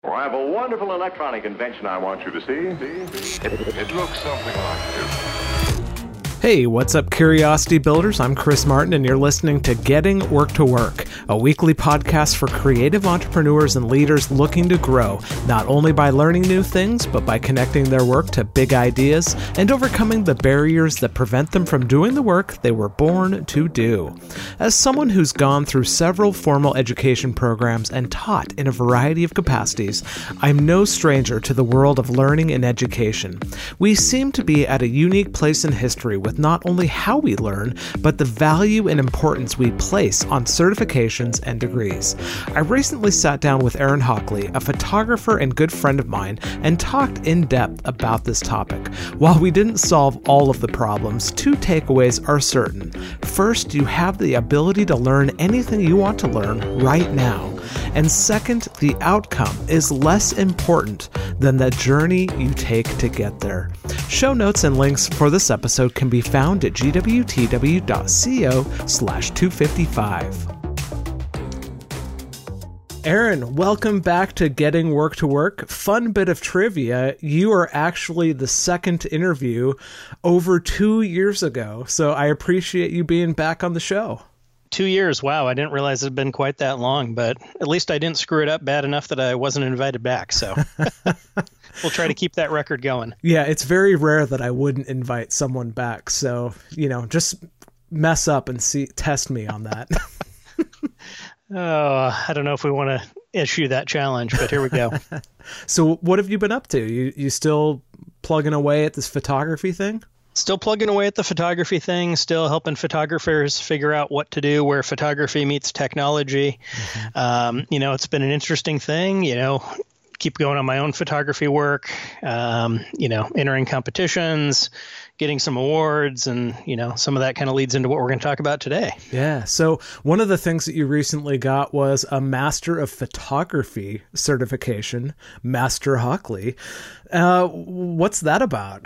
Well, I have a wonderful electronic invention I want you to see. It looks something like this. Hey, what's up, Curiosity Builders? I'm Chris Martin, and you're listening to Getting Work to Work, a weekly podcast for creative entrepreneurs and leaders looking to grow, not only by learning new things, but by connecting their work to big ideas and overcoming the barriers that prevent them from doing the work they were born to do. As someone who's gone through several formal education programs and taught in a variety of capacities, I'm no stranger to the world of learning and education. We seem to be at a unique place in history with not only how we learn, but the value and importance we place on certifications and degrees. I recently sat down with Aaron Hockley, a photographer and good friend of mine, and talked in depth about this topic. While we didn't solve all of the problems, two takeaways are certain. First, you have the ability to learn anything you want to learn right now. And second, the outcome is less important than the journey you take to get there. Show notes and links for this episode can be found at gwtw.co/255. Aaron, welcome back to Getting Work to Work. Fun bit of trivia. You are actually the second interview over 2 years ago, so I appreciate you being back on the show. 2 years. Wow. I didn't realize it had been quite that long, but at least I didn't screw it up bad enough that I wasn't invited back. So we'll try to keep that record going. Yeah, it's very rare that I wouldn't invite someone back. So, just mess up and test me on that. Oh, I don't know if we want to issue that challenge, but here we go. So what have you been up to? You still plugging away at this photography thing? Still plugging away at the photography thing, still helping photographers figure out what to do where photography meets technology. Mm-hmm. It's been an interesting thing, keep going on my own photography work, entering competitions, getting some awards, and, some of that kind of leads into what we're going to talk about today. Yeah. So one of the things that you recently got was a Master of Photography certification, Master Hockley. What's that about?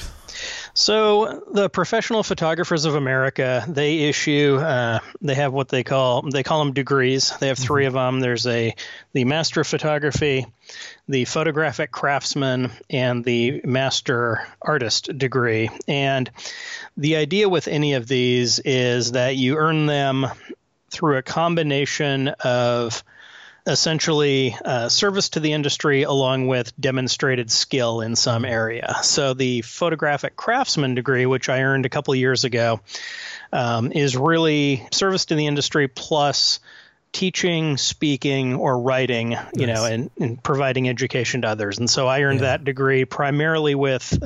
So the Professional Photographers of America, they issue, they have what they call them degrees. They have three of them. There's the Master of Photography, the Photographic Craftsman, and the Master Artist degree. And the idea with any of these is that you earn them through a combination of essentially service to the industry along with demonstrated skill in some area. So the Photographic Craftsman degree, which I earned a couple of years ago, is really service to the industry plus teaching, speaking, or writing, nice. and providing education to others. And so I earned that degree primarily with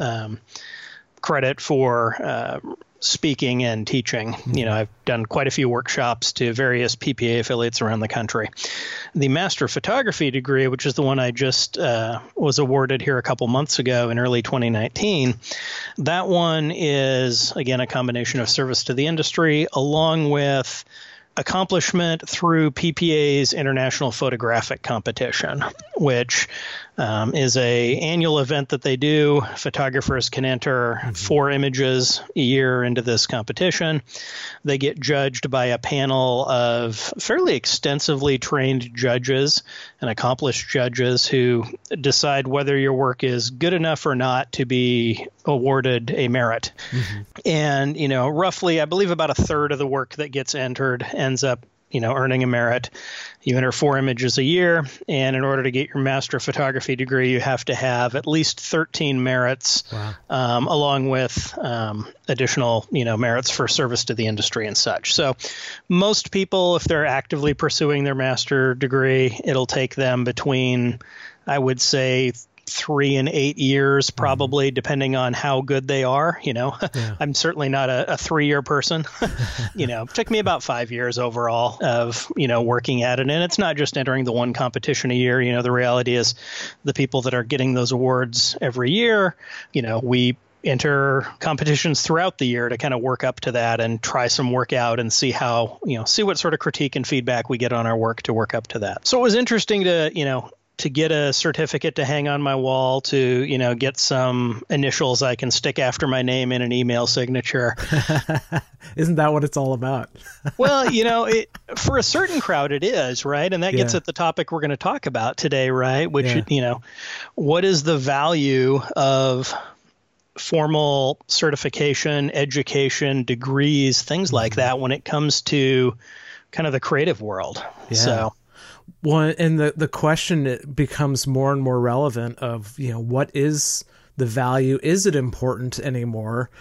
credit for speaking and teaching. I've done quite a few workshops to various PPA affiliates around the country. The Master of Photography degree, which is the one I just was awarded here a couple months ago in early 2019, that one is, again, a combination of service to the industry along with accomplishment through PPA's International Photographic Competition, which is a annual event that they do. Photographers can enter 4 images a year into this competition. They get judged by a panel of fairly extensively trained judges and accomplished judges who decide whether your work is good enough or not to be awarded a merit. Mm-hmm. And, roughly, I believe about a third of the work that gets entered ends up earning a merit. You enter 4 images a year, and in order to get your Master of Photography degree, you have to have at least 13 merits, along with additional, merits for service to the industry and such. So most people, if they're actively pursuing their master degree, it'll take them between, I would say, 3 and 8 years, probably, depending on how good they are. I'm certainly not a 3-year person. It took me about 5 years overall of, working at it. And it's not just entering the one competition a year. The reality is the people that are getting those awards every year, we enter competitions throughout the year to kind of work up to that and try some work out and see how, see what sort of critique and feedback we get on our work to work up to that. So it was interesting to, to get a certificate to hang on my wall, to, get some initials I can stick after my name in an email signature. Isn't that what it's all about? Well, for a certain crowd it is, right? And that gets at the topic we're going to talk about today, right? Which, what is the value of formal certification, education, degrees, things like that when it comes to kind of the creative world? Yeah. So, well, and the question becomes more and more relevant of, what is the value? Is it important anymore?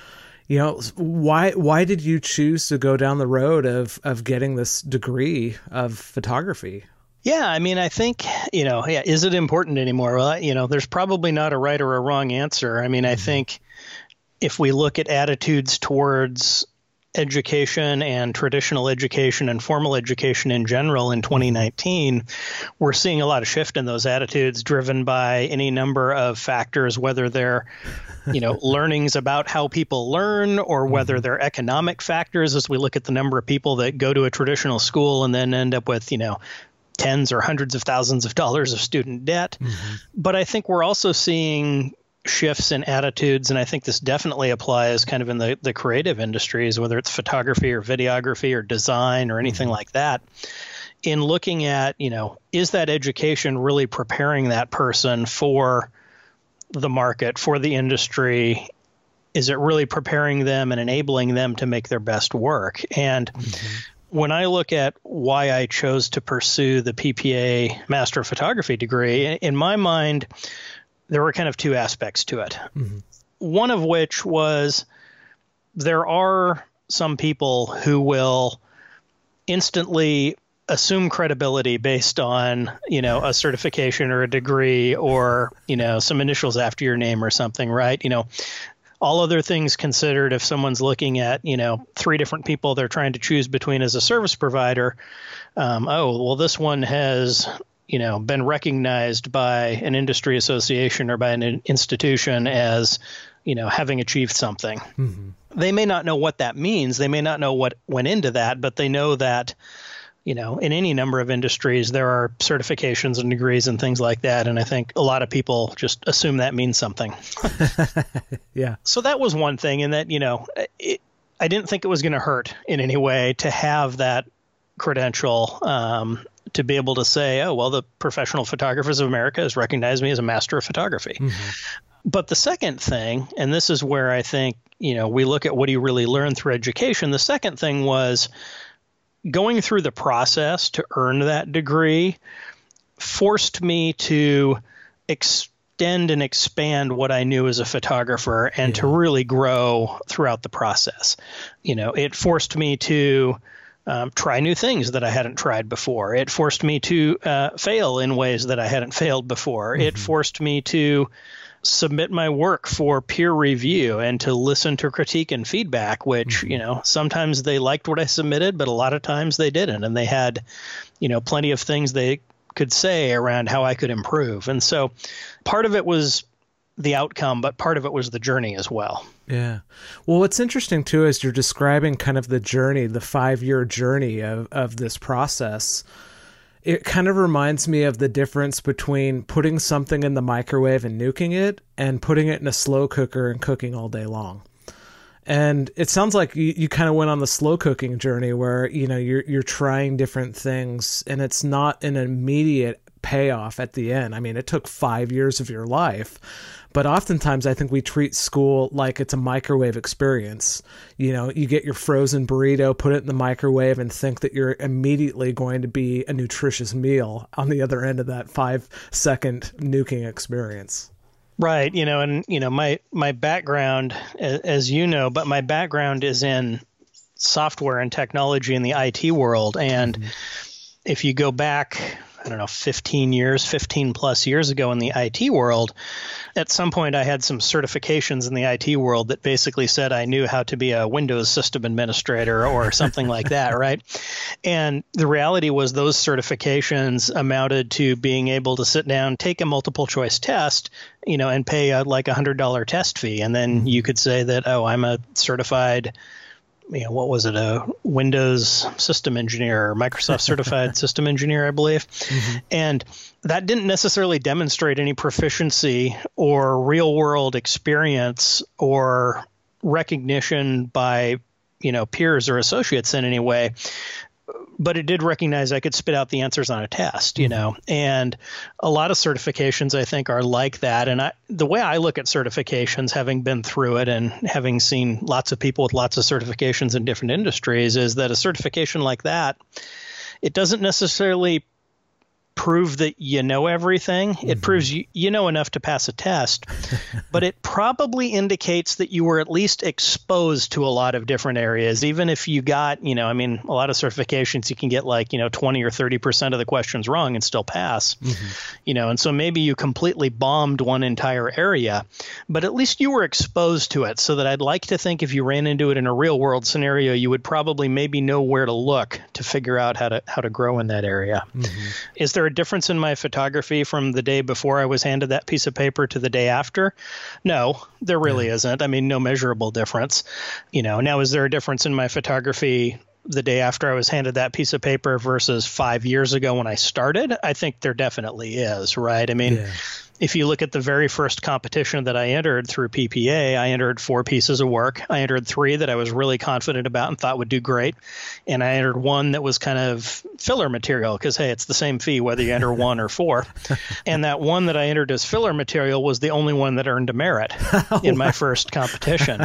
Why did you choose to go down the road of getting this degree of photography? Yeah, I mean, I think, is it important anymore? Well, there's probably not a right or a wrong answer. I mean, I think if we look at attitudes towards education and traditional education and formal education in general in 2019, we're seeing a lot of shift in those attitudes driven by any number of factors, whether they're, learnings about how people learn or whether they're economic factors as we look at the number of people that go to a traditional school and then end up with, tens or hundreds of thousands of dollars of student debt. But I think we're also seeing shifts in attitudes, and I think this definitely applies kind of in the creative industries, whether it's photography or videography or design or anything like that, in looking at, is that education really preparing that person for the market, for the industry? Is it really preparing them and enabling them to make their best work? And when I look at why I chose to pursue the PPA Master of Photography degree, in my mind, there were kind of two aspects to it. One of which was there are some people who will instantly assume credibility based on, a certification or a degree or, some initials after your name or something, right? All other things considered, if someone's looking at, 3 different people they're trying to choose between as a service provider, this one has, been recognized by an industry association or by an institution as, having achieved something. They may not know what that means. They may not know what went into that, but they know that, in any number of industries, there are certifications and degrees and things like that. And I think a lot of people just assume that means something. Yeah. So that was one thing. And that, I didn't think it was going to hurt in any way to have that credential, to be able to say, the Professional Photographers of America has recognized me as a Master of Photography. But the second thing, and this is where I think, we look at what do you really learn through education. The second thing was going through the process to earn that degree forced me to extend and expand what I knew as a photographer and to really grow throughout the process. It forced me to try new things that I hadn't tried before. It forced me to fail in ways that I hadn't failed before. It forced me to submit my work for peer review and to listen to critique and feedback, which, sometimes they liked what I submitted, but a lot of times they didn't. And they had, plenty of things they could say around how I could improve. And so part of it was the outcome, but part of it was the journey as well. Yeah. Well, what's interesting too, is you're describing kind of the journey, the 5-year journey of this process. It kind of reminds me of the difference between putting something in the microwave and nuking it and putting it in a slow cooker and cooking all day long. And it sounds like you kind of went on the slow cooking journey where, you're trying different things and it's not an immediate payoff at the end. I mean, it took 5 years of your life. But oftentimes I think we treat school like it's a microwave experience. You get your frozen burrito, put it in the microwave and think that you're immediately going to be a nutritious meal on the other end of that 5-second nuking experience. Right. My background, as but my background is in software and technology in the IT world. And if you go back, 15 plus years ago in the IT world, at some point I had some certifications in the IT world that basically said I knew how to be a Windows system administrator or something like that, right? And the reality was those certifications amounted to being able to sit down, take a multiple choice test, and pay like $100 test fee. And then you could say that, I'm a certified a Windows system engineer or Microsoft certified system engineer, I believe. And that didn't necessarily demonstrate any proficiency or real world experience or recognition by, peers or associates in any way. But it did recognize I could spit out the answers on a test, and a lot of certifications I think are like that. And the way I look at certifications, having been through it and having seen lots of people with lots of certifications in different industries, is that a certification like that, it doesn't necessarily prove that you know everything. It proves you know enough to pass a test, but it probably indicates that you were at least exposed to a lot of different areas. Even if you got, a lot of certifications, you can get 20 or 30% of the questions wrong and still pass, and so maybe you completely bombed one entire area, but at least you were exposed to it, so that I'd like to think if you ran into it in a real world scenario, you would probably maybe know where to look to figure out how to grow in that area. Is there a difference in my photography from the day before I was handed that piece of paper to the day after? No, there really isn't. No measurable difference. Now, is there a difference in my photography the day after I was handed that piece of paper versus 5 years ago when I started? I think there definitely is, right? If you look at the very first competition that I entered through PPA, I entered 4 pieces of work. I entered 3 that I was really confident about and thought would do great. And I entered 1 that was kind of filler material because, hey, it's the same fee whether you enter 1 or 4. And that 1 that I entered as filler material was the only one that earned a merit in my first competition.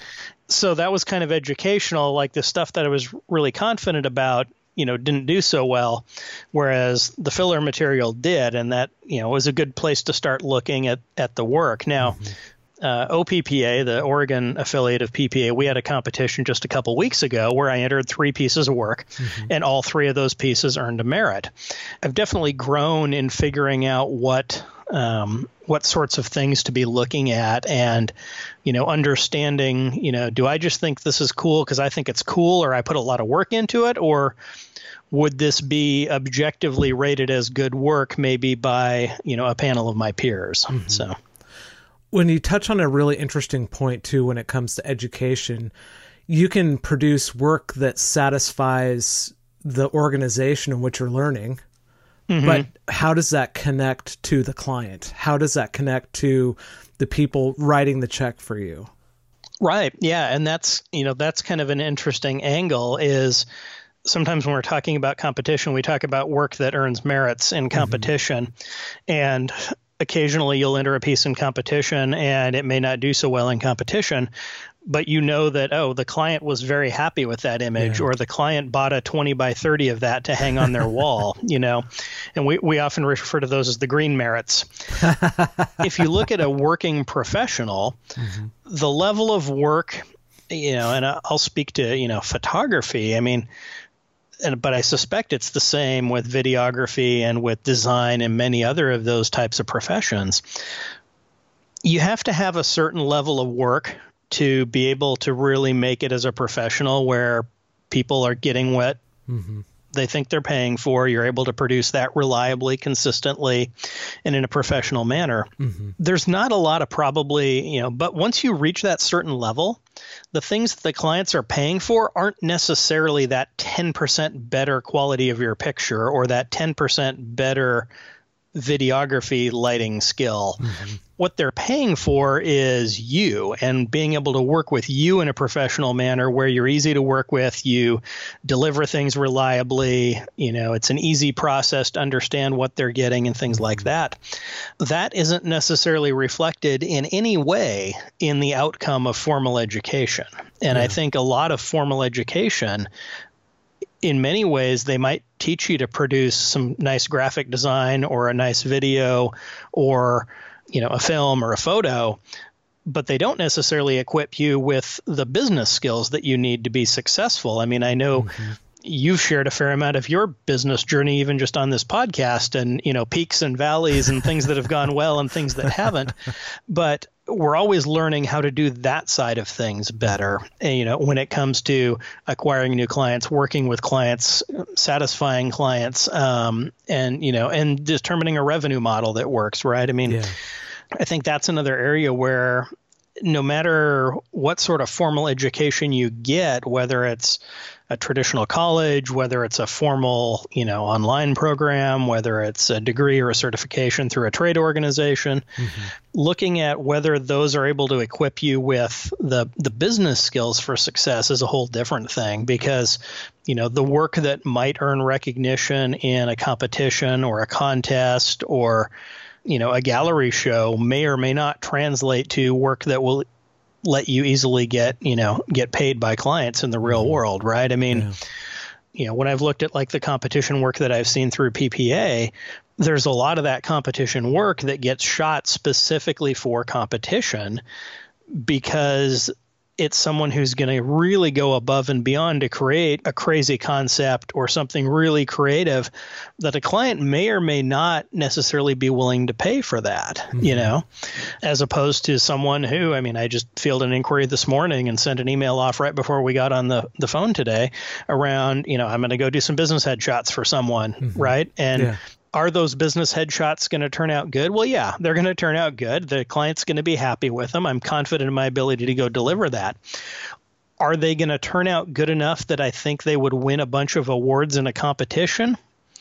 So that was kind of educational, like the stuff that I was really confident about, didn't do so well, whereas the filler material did. And that, was a good place to start looking at the work. Now, OPPA, the Oregon affiliate of PPA, we had a competition just a couple weeks ago where I entered 3 pieces of work, and all 3 of those pieces earned a merit. I've definitely grown in figuring out what sorts of things to be looking at and, understanding, do I just think this is cool because I think it's cool or I put a lot of work into it, or would this be objectively rated as good work maybe by, a panel of my peers? So when you touch on a really interesting point too, when it comes to education, you can produce work that satisfies the organization in which you're learning. But how does that connect to the client? How does that connect to the people writing the check for you? Right. Yeah. And that's kind of an interesting angle is sometimes when we're talking about competition, we talk about work that earns merits in competition. And occasionally you'll enter a piece in competition and it may not do so well in competition, but that, the client was very happy with that image, or the client bought a 20 by 30 of that to hang on their wall, and we often refer to those as the green merits. If you look at a working professional, the level of work, and I'll speak to, photography, but I suspect it's the same with videography and with design and many other of those types of professions. You have to have a certain level of work to be able to really make it as a professional where people are getting what they think they're paying for. You're able to produce that reliably, consistently, and in a professional manner. There's not a lot of probably, but once you reach that certain level, the things that the clients are paying for aren't necessarily that 10% better quality of your picture or that 10% better videography lighting skill. What they're paying for is you and being able to work with you in a professional manner where you're easy to work with, you deliver things reliably, it's an easy process to understand what they're getting and things like that. That isn't necessarily reflected in any way in the outcome of formal education. And I think a lot of formal education, in many ways, they might teach you to produce some nice graphic design or a nice video or, a film or a photo, but they don't necessarily equip you with the business skills that you need to be successful. I know you've shared a fair amount of your business journey, even just on this podcast, and, peaks and valleys and things that have gone well and things that haven't. But we're always learning how to do that side of things better. And, when it comes to acquiring new clients, working with clients, satisfying clients, and determining a revenue model that works, right? I think that's another area where no matter what sort of formal education you get, whether it's a traditional college, whether it's a formal, online program, whether it's a degree or a certification through a trade organization, looking at whether those are able to equip you with the business skills for success is a whole different thing, because, the work that might earn recognition in a competition or a contest or, a gallery show may or may not translate to work that will let you easily get paid by clients in the real world, right? I mean, when I've looked at like the competition work that I've seen through PPA, there's a lot of that competition work that gets shot specifically for competition because it's someone who's going to really go above and beyond to create a crazy concept or something really creative that a client may or may not necessarily be willing to pay for that, as opposed to someone who, I just fielded an inquiry this morning and sent an email off right before we got on the phone today around, I'm going to go do some business headshots for someone, right? And are those business headshots going to turn out good? Well, yeah, they're going to turn out good. The client's going to be happy with them. I'm confident in my ability to go deliver that. Are they going to turn out good enough that I think they would win a bunch of awards in a competition?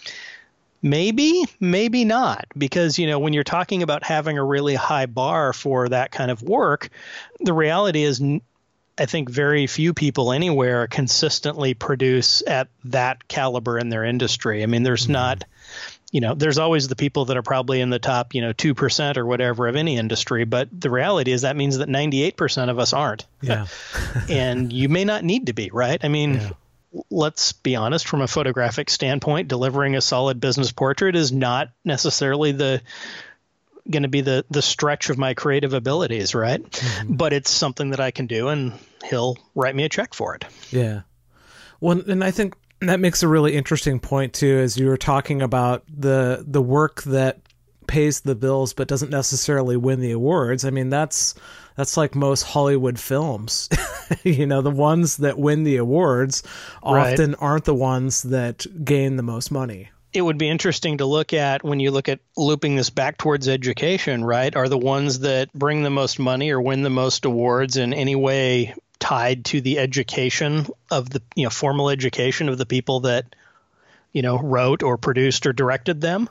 Maybe, maybe not. Because, when you're talking about having a really high bar for that kind of work, the reality is I think very few people anywhere consistently produce at that caliber in their industry. There's not... there's always the people that are probably in the top, 2% or whatever of any industry. But the reality is that means that 98% of us aren't. Yeah. And you may not need to be, right? Let's be honest, from a photographic standpoint, delivering a solid business portrait is not necessarily going to be the stretch of my creative abilities, right? But it's something that I can do, and he'll write me a check for it. Yeah. Well, and I think that makes a really interesting point too, as you were talking about the work that pays the bills but doesn't necessarily win the awards. That's like most Hollywood films. The ones that win the awards often aren't the ones that gain the most money. It would be interesting to look at when you look at looping this back towards education, right? Are the ones that bring the most money or win the most awards in any way tied to the education of the formal education of the people that wrote or produced or directed them?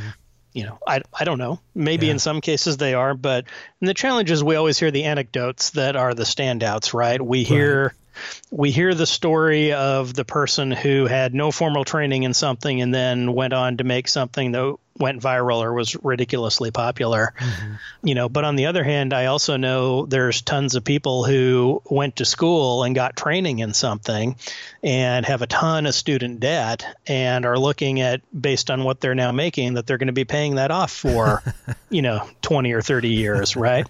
I don't know. Maybe in some cases they are, but the challenge is we always hear the anecdotes that are the standouts, right? We hear the story of the person who had no formal training in something and then went on to make something that went viral or was ridiculously popular. But on the other hand, I also know there's tons of people who went to school and got training in something and have a ton of student debt and are looking at, based on what they're now making, that they're going to be paying that off for, 20 or 30 years, right?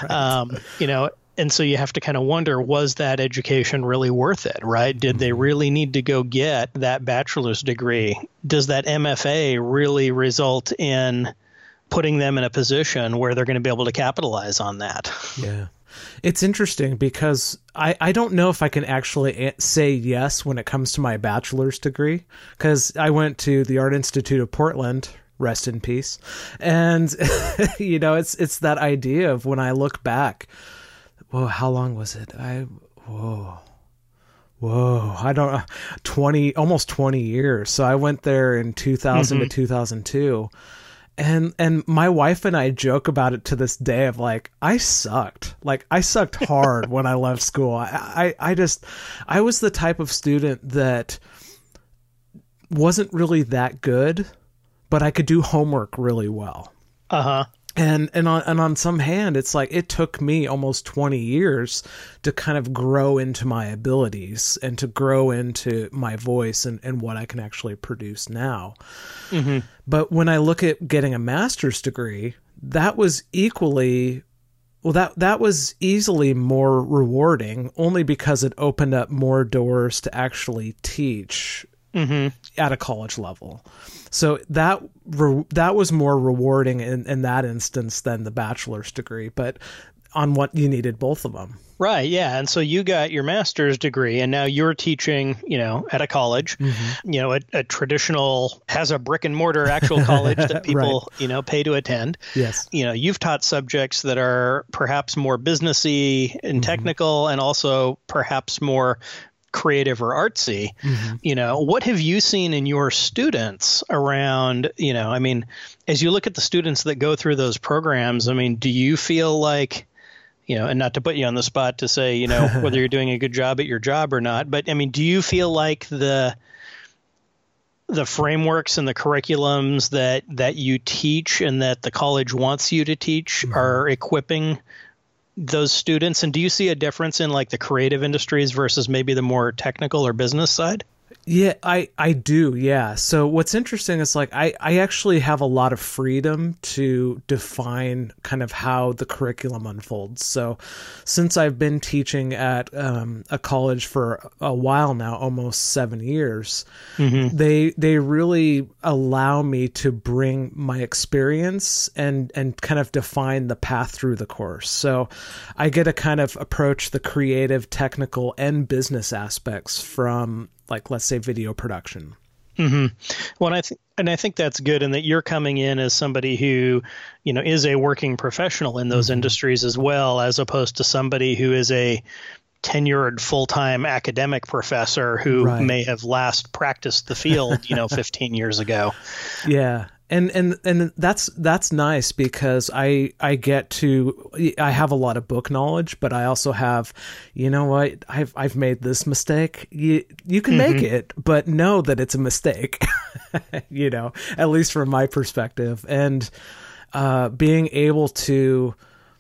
And so you have to kind of wonder, was that education really worth it, right? Did they really need to go get that bachelor's degree? Does that MFA really result in putting them in a position where they're going to be able to capitalize on that? Yeah. It's interesting because I don't know if I can actually say yes when it comes to my bachelor's degree, because I went to the Art Institute of Portland, rest in peace. And, it's that idea of when I look back, whoa, how long was it? Whoa, I don't know, almost 20 years. So I went there in 2000 to 2002. And my wife and I joke about it to this day of like, I sucked hard when I left school. I was the type of student that wasn't really that good, but I could do homework really well. And on some hand, it's like it took me almost 20 years to kind of grow into my abilities and to grow into my voice and what I can actually produce now. But when I look at getting a master's degree, that was equally, that was easily more rewarding, only because it opened up more doors to actually teach at a college level. So that was more rewarding in that instance than the bachelor's degree. But on what you needed both of them. Right. Yeah. And so you got your master's degree and now you're teaching, at a college, a traditional, has a brick and mortar actual college that people, right. Pay to attend. Yes. You've taught subjects that are perhaps more businessy and technical and also perhaps more creative or artsy. What have you seen in your students around, as you look at the students that go through those programs, do you feel like, and not to put you on the spot to say, whether you're doing a good job at your job or not, but do you feel like the frameworks and the curriculums that you teach and that the college wants you to teach are equipping those students? And do you see a difference in like the creative industries versus maybe the more technical or business side? Yeah, I do. Yeah. So what's interesting is like I actually have a lot of freedom to define kind of how the curriculum unfolds. So since I've been teaching at a college for a while now, almost 7 years, they really allow me to bring my experience and kind of define the path through the course. So I get to kind of approach the creative, technical, and business aspects from, like, let's say, video production. Well, I think that's good, and that you're coming in as somebody who, is a working professional in those industries as well, as opposed to somebody who is a tenured full-time academic professor who may have last practiced the field, 15 years ago. Yeah. And that's nice because I have a lot of book knowledge, but I also have, I've made this mistake. You can make it, but know that it's a mistake, at least from my perspective. And being able to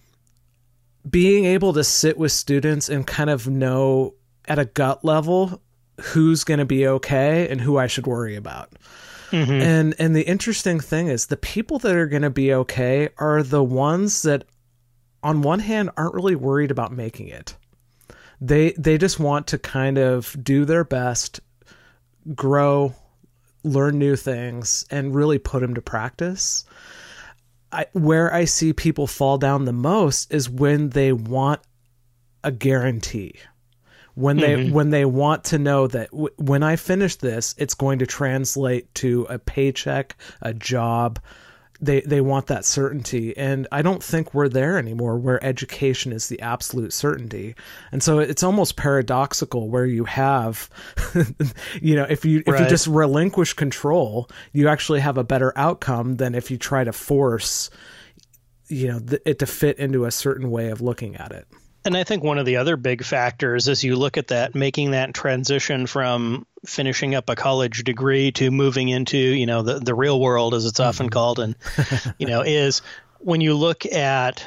sit with students and kind of know at a gut level who's going to be okay and who I should worry about. And the interesting thing is the people that are going to be okay are the ones that on one hand aren't really worried about making it. They just want to kind of do their best, grow, learn new things, and really put them to practice. Where I see people fall down the most is when they want a guarantee. When they want to know that when I finish this, it's going to translate to a paycheck, a job. They want that certainty. And I don't think we're there anymore where education is the absolute certainty. And so it's almost paradoxical where you have, if you just relinquish control, you actually have a better outcome than if you try to force, it to fit into a certain way of looking at it. And I think one of the other big factors as you look at that, making that transition from finishing up a college degree to moving into, the real world, as it's often called, and, is when you look at,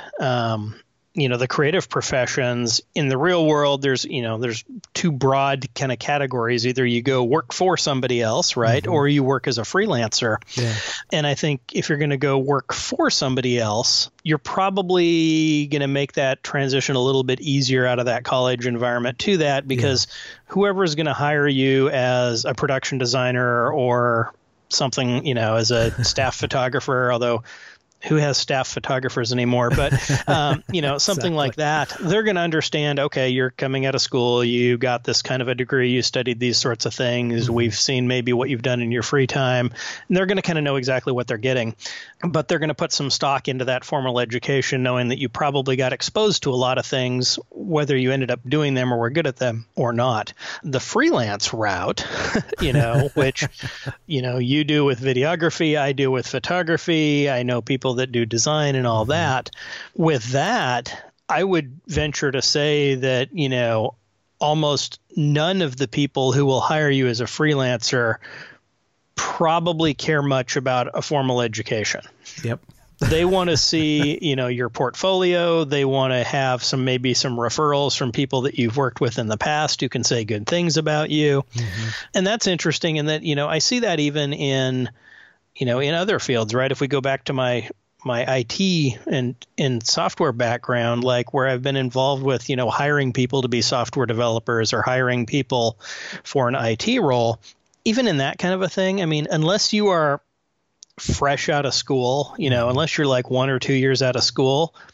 the creative professions in the real world, there's two broad kind of categories. Either you go work for somebody else, right? Or you work as a freelancer. Yeah. And I think if you're going to go work for somebody else, you're probably going to make that transition a little bit easier out of that college environment to that, because whoever is going to hire you as a production designer or something, as a staff photographer, although who has staff photographers anymore, but, something like that, they're going to understand, okay, you're coming out of school, you got this kind of a degree, you studied these sorts of things, we've seen maybe what you've done in your free time, and they're going to kind of know exactly what they're getting, but they're going to put some stock into that formal education, knowing that you probably got exposed to a lot of things, whether you ended up doing them or were good at them or not. The freelance route, which, you do with videography, I do with photography, I know people that do design and all that. With that, I would venture to say that, almost none of the people who will hire you as a freelancer probably care much about a formal education. Yep. They want to see, your portfolio. They want to have maybe some referrals from people that you've worked with in the past who can say good things about you. And that's interesting in that, I see that even in other fields, right? If we go back to my IT and in software background, like where I've been involved with, hiring people to be software developers or hiring people for an IT role, even in that kind of a thing, unless you are fresh out of school, unless you're like 1 or 2 years out of school,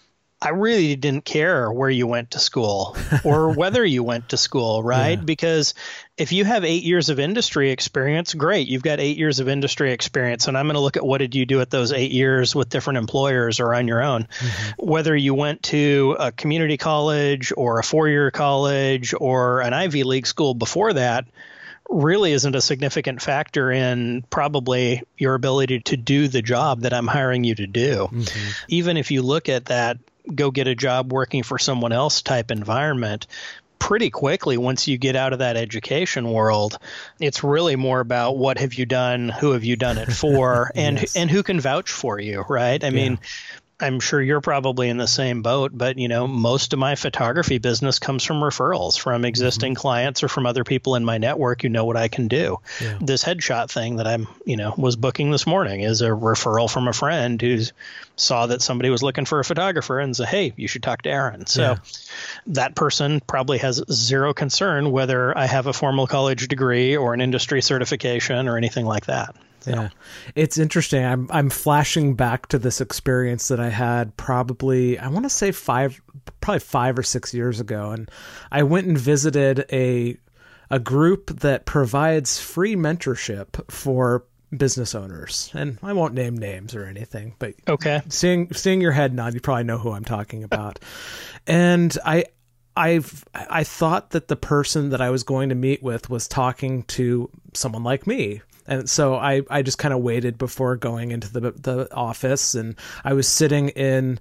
I really didn't care where you went to school or whether you went to school, right? Yeah. Because if you have 8 years of industry experience, great. You've got 8 years of industry experience. And I'm going to look at what did you do at those 8 years with different employers or on your own. Whether you went to a community college or a 4-year college or an Ivy League school before that really isn't a significant factor in probably your ability to do the job that I'm hiring you to do. Even if you look at that, go get a job working for someone else type environment, pretty quickly, once you get out of that education world, it's really more about what have you done, who have you done it for, and who can vouch for you, right? I mean, I'm sure you're probably in the same boat, but most of my photography business comes from referrals from existing clients or from other people in my network who know what I can do. This headshot thing that I'm, was booking this morning is a referral from a friend who saw that somebody was looking for a photographer and said, hey, you should talk to Aaron. So that person probably has zero concern whether I have a formal college degree or an industry certification or anything like that. Yeah, it's interesting. I'm flashing back to this experience that I had probably, I want to say 5 or 6 years ago. And I went and visited a group that provides free mentorship for business owners. And I won't name names or anything, but seeing your head nod, you probably know who I'm talking about. And I thought that the person that I was going to meet with was talking to someone like me. And so I just kind of waited before going into the office, and I was sitting in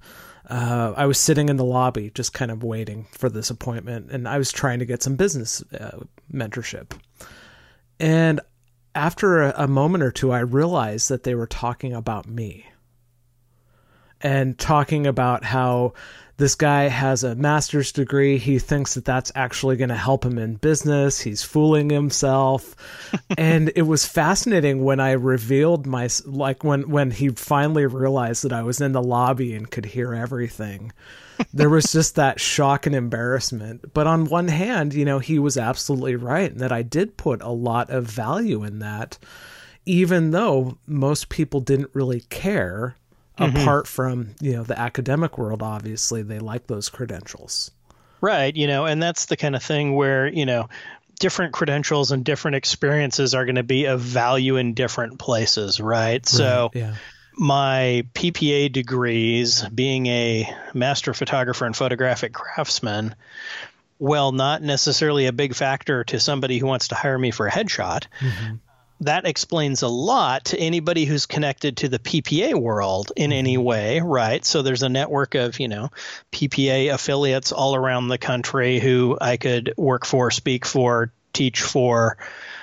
the lobby, just kind of waiting for this appointment, and I was trying to get some business mentorship. And after a moment or two, I realized that they were talking about me and talking about how this guy has a master's degree. He thinks that that's actually going to help him in business. He's fooling himself. And it was fascinating when I revealed when he finally realized that I was in the lobby and could hear everything. There was just that shock and embarrassment. But on one hand, he was absolutely right, and that I did put a lot of value in that, even though most people didn't really care. Apart from, the academic world, obviously, they like those credentials. Right. And that's the kind of thing where, different credentials and different experiences are going to be of value in different places. Right. So my PPA degrees, being a master photographer and photographic craftsman, well, not necessarily a big factor to somebody who wants to hire me for a headshot. That explains a lot to anybody who's connected to the PPA world in any way, right? So there's a network of, PPA affiliates all around the country who I could work for, speak for, teach for,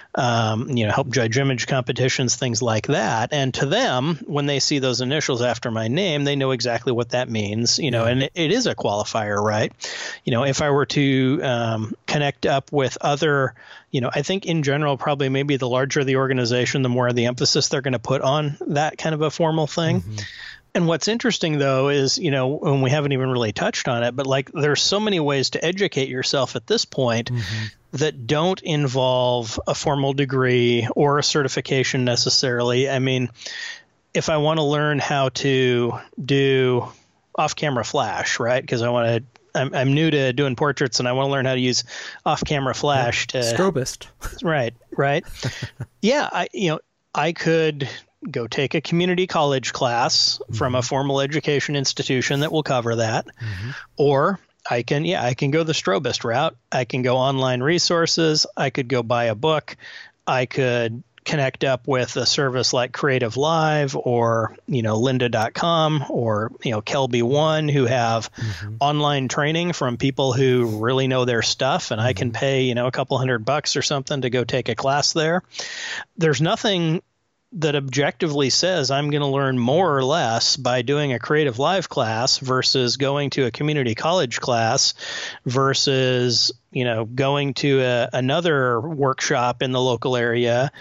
help judge image competitions, things like that. And to them, when they see those initials after my name, they know exactly what that means, and it is a qualifier, right? If I were to connect up with other, I think in general, probably maybe the larger the organization, the more the emphasis they're going to put on that kind of a formal thing. And what's interesting, though, is, and we haven't even really touched on it, but there's so many ways to educate yourself at this point that don't involve a formal degree or a certification necessarily. I mean, if I want to learn how to do off-camera flash, right? Because I'm new to doing portraits, and I want to learn how to use off-camera flash to strobist. Right. Yeah, I could go take a community college class from a formal education institution that will cover that, or I can go the strobist route. I can go online resources. I could go buy a book. I could connect up with a service like Creative Live or, lynda.com or, Kelby One, who have online training from people who really know their stuff. And I can pay, a couple $100 or something to go take a class there. There's nothing that objectively says I'm going to learn more or less by doing a Creative Live class versus going to a community college class versus, going to another workshop in the local area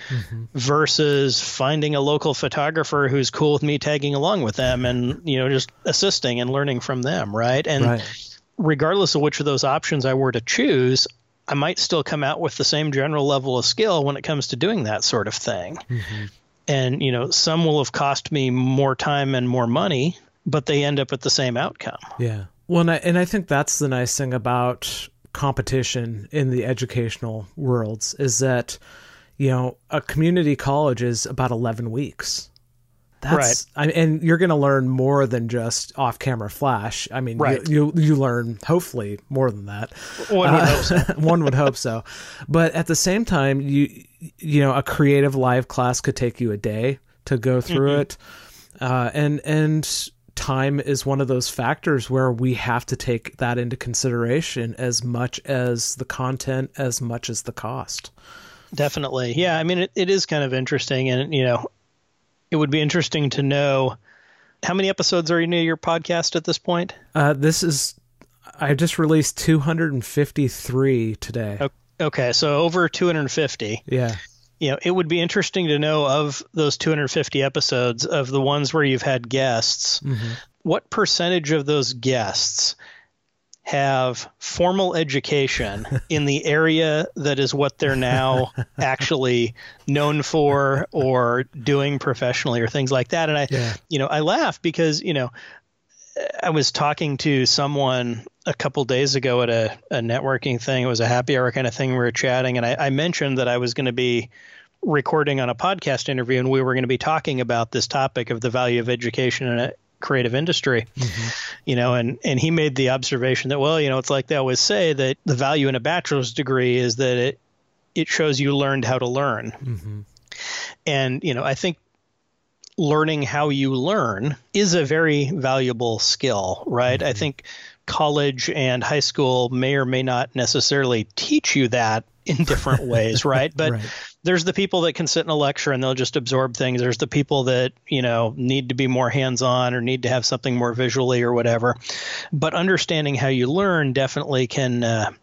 versus finding a local photographer who's cool with me tagging along with them and, just assisting and learning from them. Right. And regardless of which of those options I were to choose, I might still come out with the same general level of skill when it comes to doing that sort of thing. And, some will have cost me more time and more money, but they end up at the same outcome. Yeah. Well, and I think that's the nice thing about competition in the educational worlds is that, a community college is about 11 weeks. That's right. And you're going to learn more than just off-camera flash. I mean, right. you learn hopefully more than that. One would hope so. One would hope so. But at the same time, a creative live class could take you a day to go through it. And time is one of those factors where we have to take that into consideration as much as the content, as much as the cost. Definitely. Yeah. I mean, it is kind of interesting. And, it would be interesting to know how many episodes are into your podcast at this point? I just released 253 today. Okay. So over 250. Yeah. It would be interesting to know of those 250 episodes, of the ones where you've had guests, what percentage of those guests have formal education in the area that is what they're now actually known for or doing professionally or things like that. And I laugh because, I was talking to someone a couple days ago at a networking thing. It was a happy hour kind of thing. We were chatting, and I mentioned that I was going to be recording on a podcast interview, and we were going to be talking about this topic of the value of education in a creative industry, and he made the observation that, well, it's like they always say that the value in a bachelor's degree is that it shows you learned how to learn. And, I think learning how you learn is a very valuable skill, right? I think college and high school may or may not necessarily teach you that in different ways, right? But there's the people that can sit in a lecture and they'll just absorb things. There's the people that, need to be more hands-on or need to have something more visually or whatever. But understanding how you learn definitely can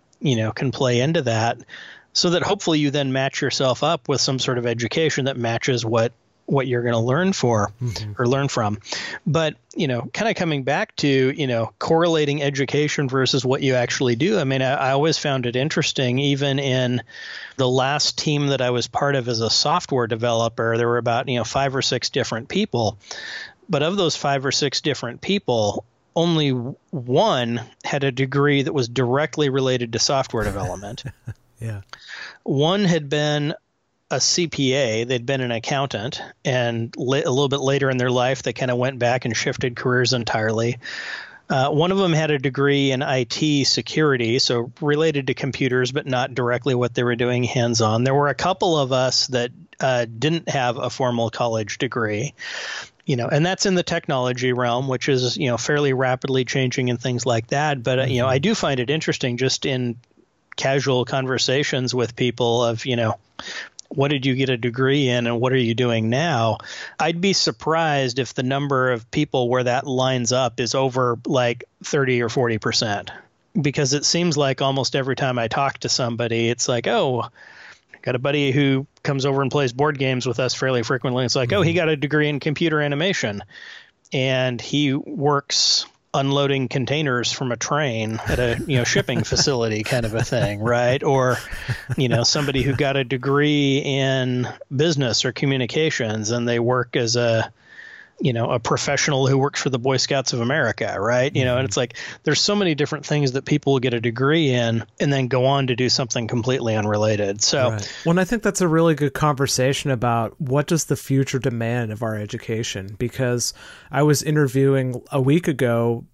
play into that, so that hopefully you then match yourself up with some sort of education that matches what you're going to learn for or learn from. But, kind of coming back to, correlating education versus what you actually do. I mean, I always found it interesting, even in the last team that I was part of as a software developer, there were about, 5 or 6 different people. But of those 5 or 6 different people, only one had a degree that was directly related to software development. Yeah. One had been a CPA, they'd been an accountant, and a little bit later in their life, they kind of went back and shifted careers entirely. One of them had a degree in IT security, so related to computers, but not directly what they were doing hands-on. There were a couple of us that didn't have a formal college degree, and that's in the technology realm, which is, fairly rapidly changing and things like that. But, I do find it interesting just in casual conversations with people of, what did you get a degree in and what are you doing now? I'd be surprised if the number of people where that lines up is over like 30 or 40%, because it seems like almost every time I talk to somebody, it's like, oh, I got a buddy who comes over and plays board games with us fairly frequently. It's like, oh, he got a degree in computer animation and he works unloading containers from a train at a shipping facility kind of a thing, right? Or somebody who got a degree in business or communications and they work as a professional who works for the Boy Scouts of America, right? And it's like there's so many different things that people will get a degree in and then go on to do something completely unrelated. So, Well, and I think that's a really good conversation about what does the future demand of our education? Because I was interviewing a week ago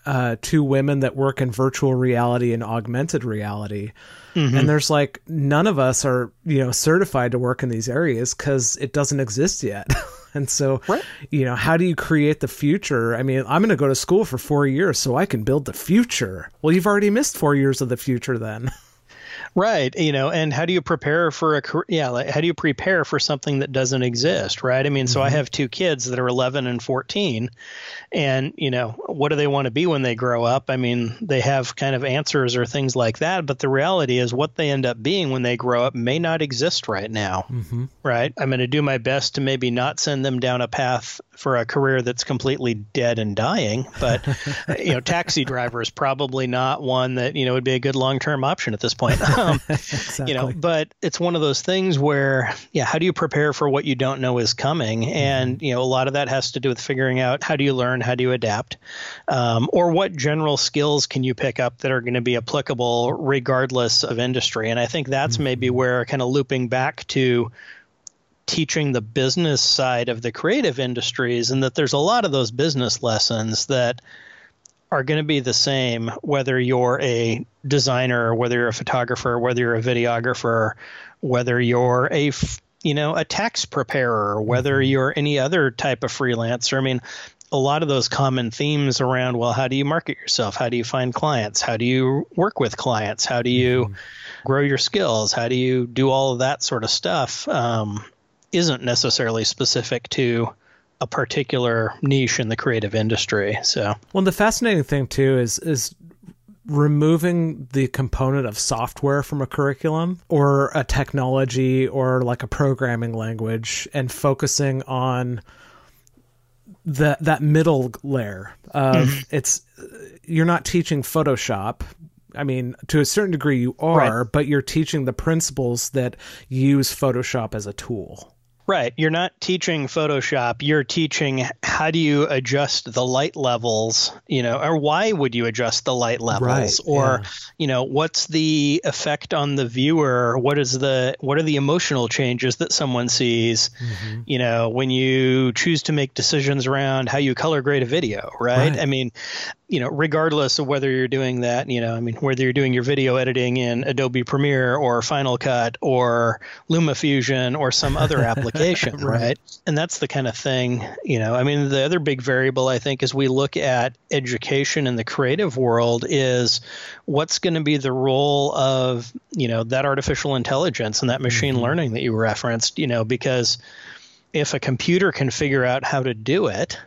2 women that work in virtual reality and augmented reality. And there's like, none of us are, certified to work in these areas because it doesn't exist yet. And so, how do you create the future? I mean, I'm going to go to school for 4 years so I can build the future. Well, you've already missed 4 years of the future then. Right. And how do you prepare for how do you prepare for something that doesn't exist? Right. I mean, so I have 2 kids that are 11 and 14 and, what do they want to be when they grow up? I mean, they have kind of answers or things like that. But the reality is what they end up being when they grow up may not exist right now. Right. I'm going to do my best to maybe not send them down a path for a career that's completely dead and dying. But, taxi driver is probably not one that, would be a good long-term option at this point. Exactly. But it's one of those things where, how do you prepare for what you don't know is coming? And, a lot of that has to do with figuring out how do you learn, how do you adapt, or what general skills can you pick up that are going to be applicable regardless of industry. And I think that's maybe where, kind of looping back to teaching the business side of the creative industries, and that there's a lot of those business lessons that are going to be the same, whether you're a designer, whether you're a photographer, whether you're a videographer, whether you're a tax preparer, whether you're any other type of freelancer. I mean, a lot of those common themes around, well, how do you market yourself? How do you find clients? How do you work with clients? How do you grow your skills? How do you do all of that sort of stuff? Isn't necessarily specific to a particular niche in the creative industry. So, well, the fascinating thing too is removing the component of software from a curriculum or a technology or like a programming language, and focusing on that middle layer of you're not teaching Photoshop. I mean, to a certain degree you are, but you're teaching the principles that use Photoshop as a tool. Right. You're not teaching Photoshop. You're teaching how do you adjust the light levels, or why would you adjust the light levels? Or, what's the effect on the viewer? What are the emotional changes that someone sees, when you choose to make decisions around how you color grade a video, right? I mean, regardless of whether you're doing that, whether you're doing your video editing in Adobe Premiere or Final Cut or LumaFusion or some other application, right? And that's the kind of thing, the other big variable, I think, as we look at education in the creative world is what's going to be the role of, that artificial intelligence and that machine learning that you referenced, because if a computer can figure out how to do it,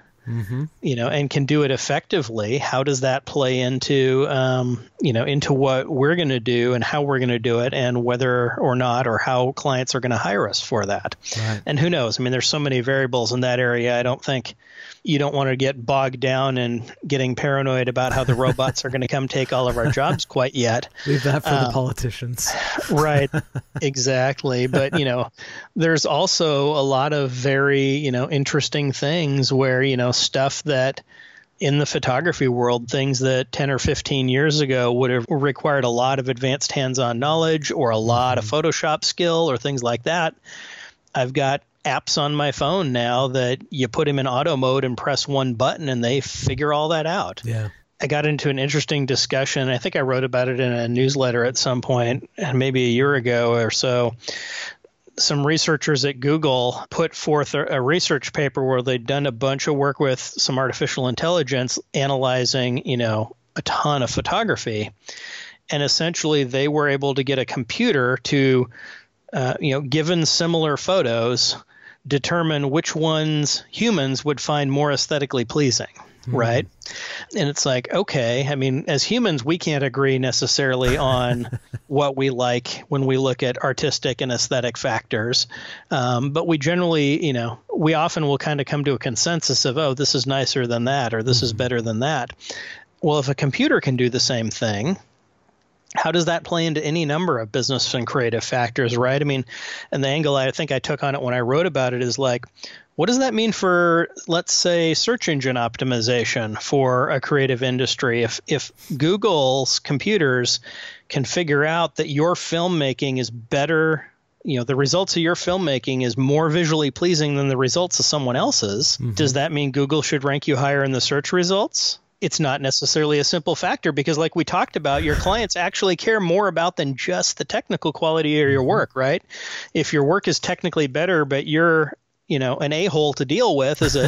and can do it effectively, how does that play into, into what we're going to do and how we're going to do it, and whether or not, or how clients are going to hire us for that. Right. And who knows? I mean, there's so many variables in that area. I don't think you don't want to get bogged down in getting paranoid about how the robots are going to come take all of our jobs quite yet. Leave that for the politicians. Right. Exactly. But, there's also a lot of very, interesting things where, stuff that in the photography world, things that 10 or 15 years ago would have required a lot of advanced hands-on knowledge or a lot of Photoshop skill or things like that. I've got apps on my phone now that you put them in auto mode and press one button and they figure all that out. Yeah. I got into an interesting discussion. I think I wrote about it in a newsletter at some point, maybe a year ago or so. Some researchers at Google put forth a research paper where they'd done a bunch of work with some artificial intelligence analyzing, a ton of photography. And essentially they were able to get a computer to, given similar photos, determine which ones humans would find more aesthetically pleasing. Right. And it's like, okay, I mean, as humans, we can't agree necessarily on what we like when we look at artistic and aesthetic factors. But we generally, we often will kind of come to a consensus of, oh, this is nicer than that, or this is better than that. Well, if a computer can do the same thing, how does that play into any number of business and creative factors, right? I mean, and the angle I think I took on it when I wrote about it is like, what does that mean for, let's say, search engine optimization for a creative industry? If Google's computers can figure out that your filmmaking is better, the results of your filmmaking is more visually pleasing than the results of someone else's, does that mean Google should rank you higher in the search results? It's not necessarily a simple factor because, like we talked about, your clients actually care more about than just the technical quality of your work, right? If your work is technically better, but you're an a-hole to deal with as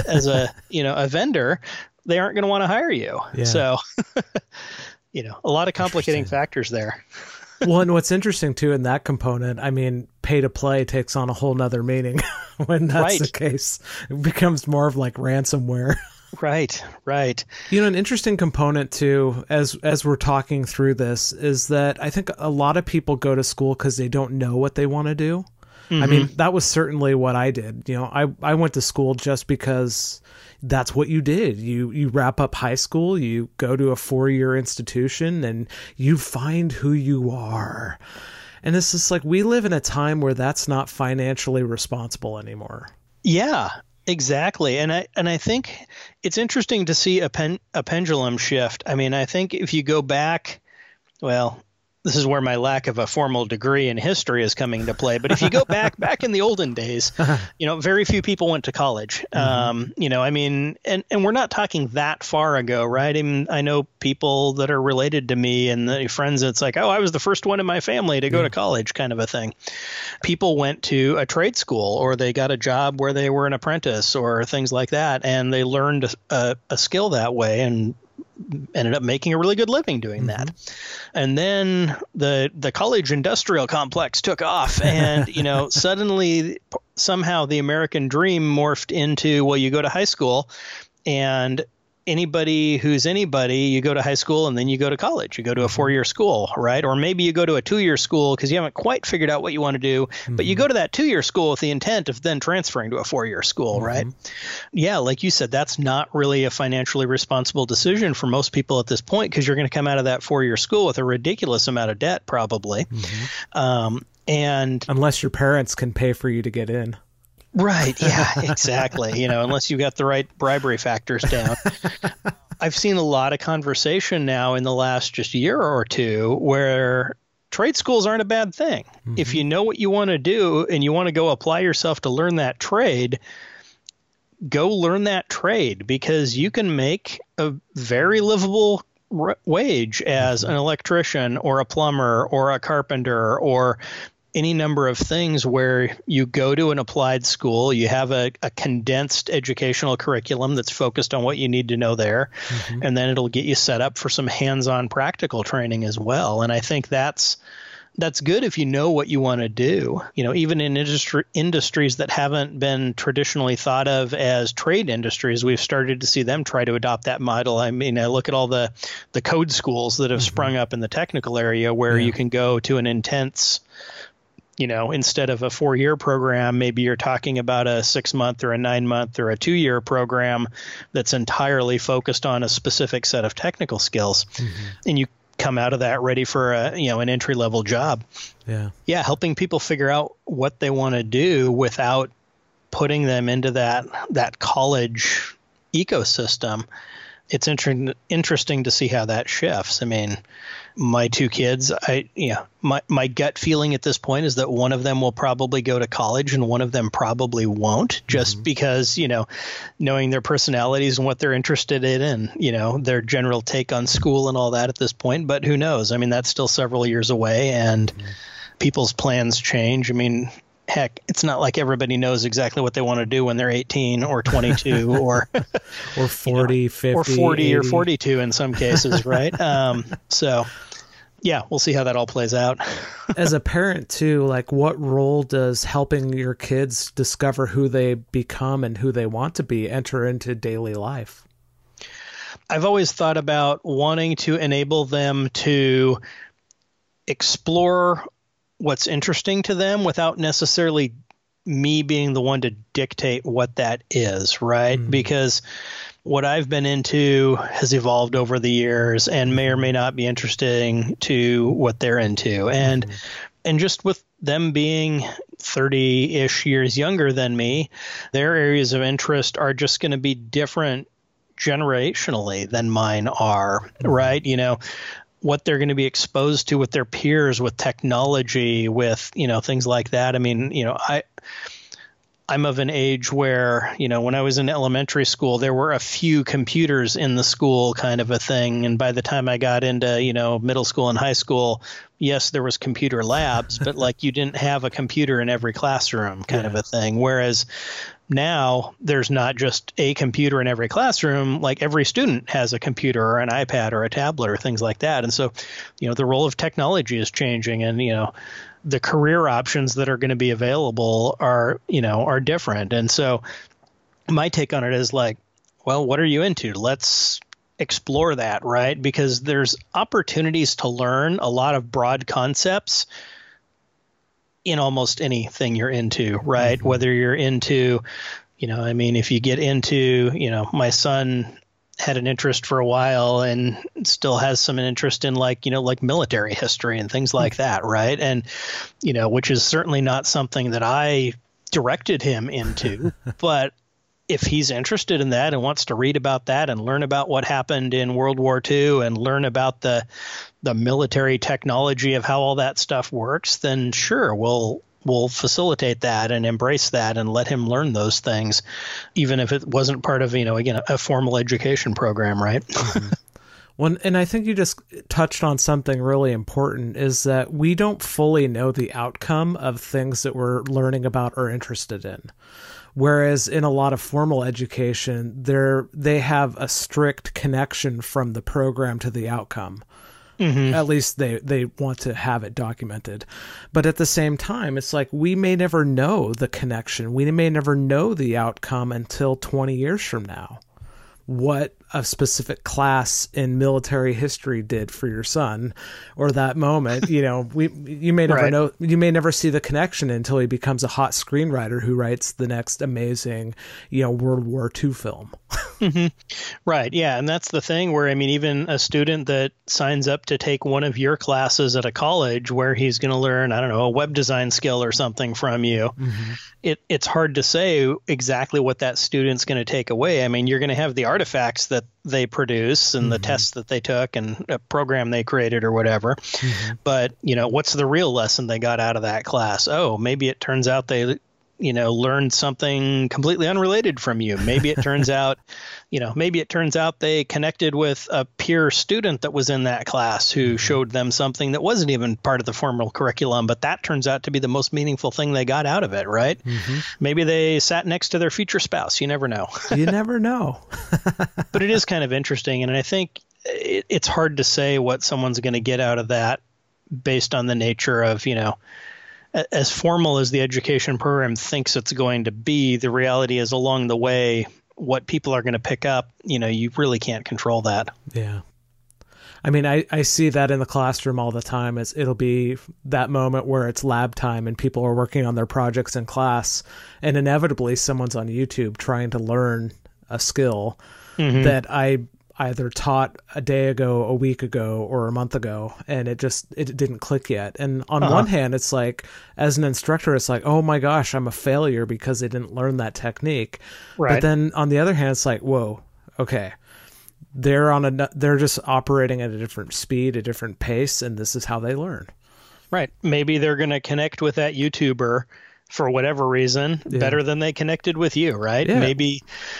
a vendor, they aren't going to want to hire you. Yeah. So, a lot of complicating factors there. Well, and what's interesting too in that component, I mean, pay to play takes on a whole nother meaning when that's the case. It becomes more of like ransomware. Right. An interesting component too, as we're talking through this, is that I think a lot of people go to school because they don't know what they want to do. I mean, that was certainly what I did. I went to school just because that's what you did. You wrap up high school, you go to a 4-year institution, and you find who you are. And it's just like, we live in a time where that's not financially responsible anymore. Yeah, exactly. And I think it's interesting to see a pendulum shift. I mean, I think if you go back, well, this is where my lack of a formal degree in history is coming to play. But if you go back in the olden days, very few people went to college. And we're not talking that far ago, right? I mean, I know people that are related to me and the friends. It's like, oh, I was the first one in my family to go to college, kind of a thing. People went to a trade school, or they got a job where they were an apprentice or things like that, and they learned a skill that way and ended up making a really good living doing that. And then the college industrial complex took off, and suddenly somehow the American dream morphed into, well, you go to high school, and anybody who's anybody, you go to high school and then you go to college. You go to a 4-year school, right? Or maybe you go to a 2-year school because you haven't quite figured out what you want to do, but you go to that 2-year school with the intent of then transferring to a 4-year school, right? Yeah, like you said, that's not really a financially responsible decision for most people at this point, because you're going to come out of that 4-year school with a ridiculous amount of debt, probably. And unless your parents can pay for you to get in. Right. Yeah, exactly. Unless you got the right bribery factors down. I've seen a lot of conversation now in the last just year or two where trade schools aren't a bad thing. If you know what you want to do and you want to go apply yourself to learn that trade, go learn that trade, because you can make a very livable wage as an electrician or a plumber or a carpenter or any number of things, where you go to an applied school, you have a condensed educational curriculum that's focused on what you need to know there, and then it'll get you set up for some hands-on practical training as well. And I think that's good if you know what you want to do. Even in industries that haven't been traditionally thought of as trade industries, we've started to see them try to adopt that model. I mean, I look at all the code schools that have sprung up in the technical area, where you can go to an intense, instead of a 4-year program, maybe you're talking about a 6-month or a 9-month or a 2-year program that's entirely focused on a specific set of technical skills. And you come out of that ready for an entry-level job. Yeah, helping people figure out what they want to do without putting them into that college ecosystem. It's interesting to see how that shifts. I mean, my 2 kids, my gut feeling at this point is that one of them will probably go to college and one of them probably won't, just because, knowing their personalities and what they're interested in and, their general take on school and all that at this point. But who knows? I mean, that's still several years away, and people's plans change. I mean, heck, it's not like everybody knows exactly what they want to do when they're 18 or 22 or 40, 50, or 40 80. or 42 in some cases, right? So yeah, we'll see how that all plays out. As a parent too, like, what role does helping your kids discover who they become and who they want to be enter into daily life? I've always thought about wanting to enable them to explore what's interesting to them without necessarily me being the one to dictate what that is, right? Because what I've been into has evolved over the years and may or may not be interesting to what they're into. And just with them being 30-ish years younger than me, their areas of interest are just going to be different generationally than mine are, right? What they're going to be exposed to with their peers, with technology, with, things like that. I mean, I'm of an age where, when I was in elementary school, there were a few computers in the school, kind of a thing. And by the time I got into, middle school and high school, yes, there was computer labs, but like, you didn't have a computer in every classroom, kind of a thing. Whereas now there's not just a computer in every classroom, like every student has a computer or an iPad or a tablet or things like that. And so, the role of technology is changing, and, the career options that are going to be available are different. And so my take on it is like, well, what are you into? Let's explore that, right? Because there's opportunities to learn a lot of broad concepts in almost anything you're into, right? Whether you're into, if you get into, my son had an interest for a while and still has some interest in like military history and things like that, right? And, which is certainly not something that I directed him into, but if he's interested in that and wants to read about that and learn about what happened in World War II and learn about the military technology of how all that stuff works, then sure, we'll facilitate that and embrace that and let him learn those things, even if it wasn't part of, again, a formal education program, right? Mm-hmm. Well, and I think you just touched on something really important, is that we don't fully know the outcome of things that we're learning about or interested in. Whereas in a lot of formal education, they have a strict connection from the program to the outcome. Mm-hmm. At least they want to have it documented. But at the same time, it's like we may never know the connection. We may never know the outcome until 20 years from now. What a specific class in military history did for your son, or that moment, you may never know. You may never see the connection until he becomes a hot screenwriter who writes the next amazing, World War II film. Mm-hmm. Right. Yeah. And that's the thing where, even a student that signs up to take one of your classes at a college where he's going to learn, I don't know, a web design skill or something from you, mm-hmm. It's hard to say exactly what that student's going to take away. You're going to have the artifacts that they produce and mm-hmm. the tests that they took and a program they created or whatever. Mm-hmm. But, what's the real lesson they got out of that class? Oh, maybe it turns out they learned something completely unrelated from you. Maybe it turns out, they connected with a peer student that was in that class who showed them something that wasn't even part of the formal curriculum, but that turns out to be the most meaningful thing they got out of it, right? Mm-hmm. Maybe they sat next to their future spouse. You never know. You never know. But it is kind of interesting. And I think it's hard to say what someone's going to get out of that based on the nature of, as formal as the education program thinks it's going to be, the reality is along the way, what people are going to pick up, you really can't control that. Yeah. I see that in the classroom all the time. It'll be that moment where it's lab time and people are working on their projects in class, and inevitably someone's on YouTube trying to learn a skill mm-hmm. that I either taught a day ago, a week ago, or a month ago, and it didn't click yet. And on one hand, it's like, as an instructor, it's like, oh my gosh, I'm a failure because I didn't learn that technique. Right. But then on the other hand, it's like, whoa, okay, they're just operating at a different speed, a different pace, and this is how they learn. Right. Maybe they're going to connect with that YouTuber for whatever reason, better than they connected with you, right? Yeah. Maybe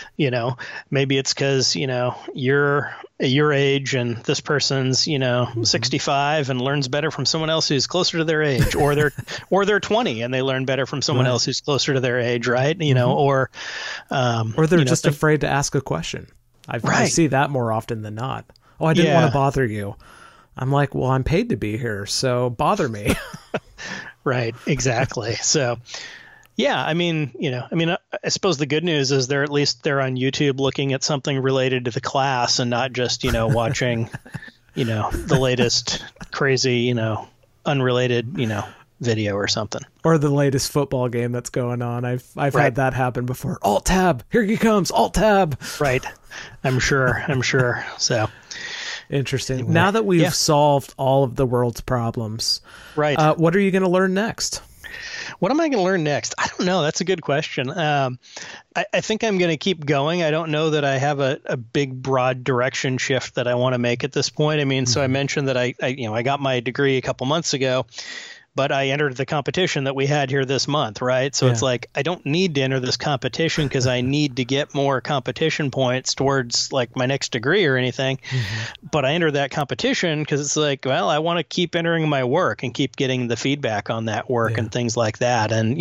it's because, you're your age and this person's, mm-hmm. 65 and learns better from someone else who's closer to their age, or they're 20 and they learn better from someone else who's closer to their age, right? Mm-hmm. Or they're just afraid to ask a question. I see that more often than not. Oh, I didn't want to bother you. I'm like, well, I'm paid to be here, so bother me. Right, exactly. So, yeah, I suppose the good news is they're on YouTube looking at something related to the class and not just, watching, the latest crazy, unrelated, video or something. Or the latest football game that's going on. I've had that happen before. Alt tab, here he comes, alt tab. Right. I'm sure. So interesting. Anyway, now that we've solved all of the world's problems, right? What are you going to learn next? What am I going to learn next? I don't know. That's a good question. I think I'm going to keep going. I don't know that I have a big, broad direction shift that I want to make at this point. Mm-hmm. So I mentioned that I got my degree a couple months ago, but I entered the competition that we had here this month, right? So it's like, I don't need to enter this competition because I need to get more competition points towards like my next degree or anything. Mm-hmm. But I entered that competition because it's like, well, I want to keep entering my work and keep getting the feedback on that work and things like that. And,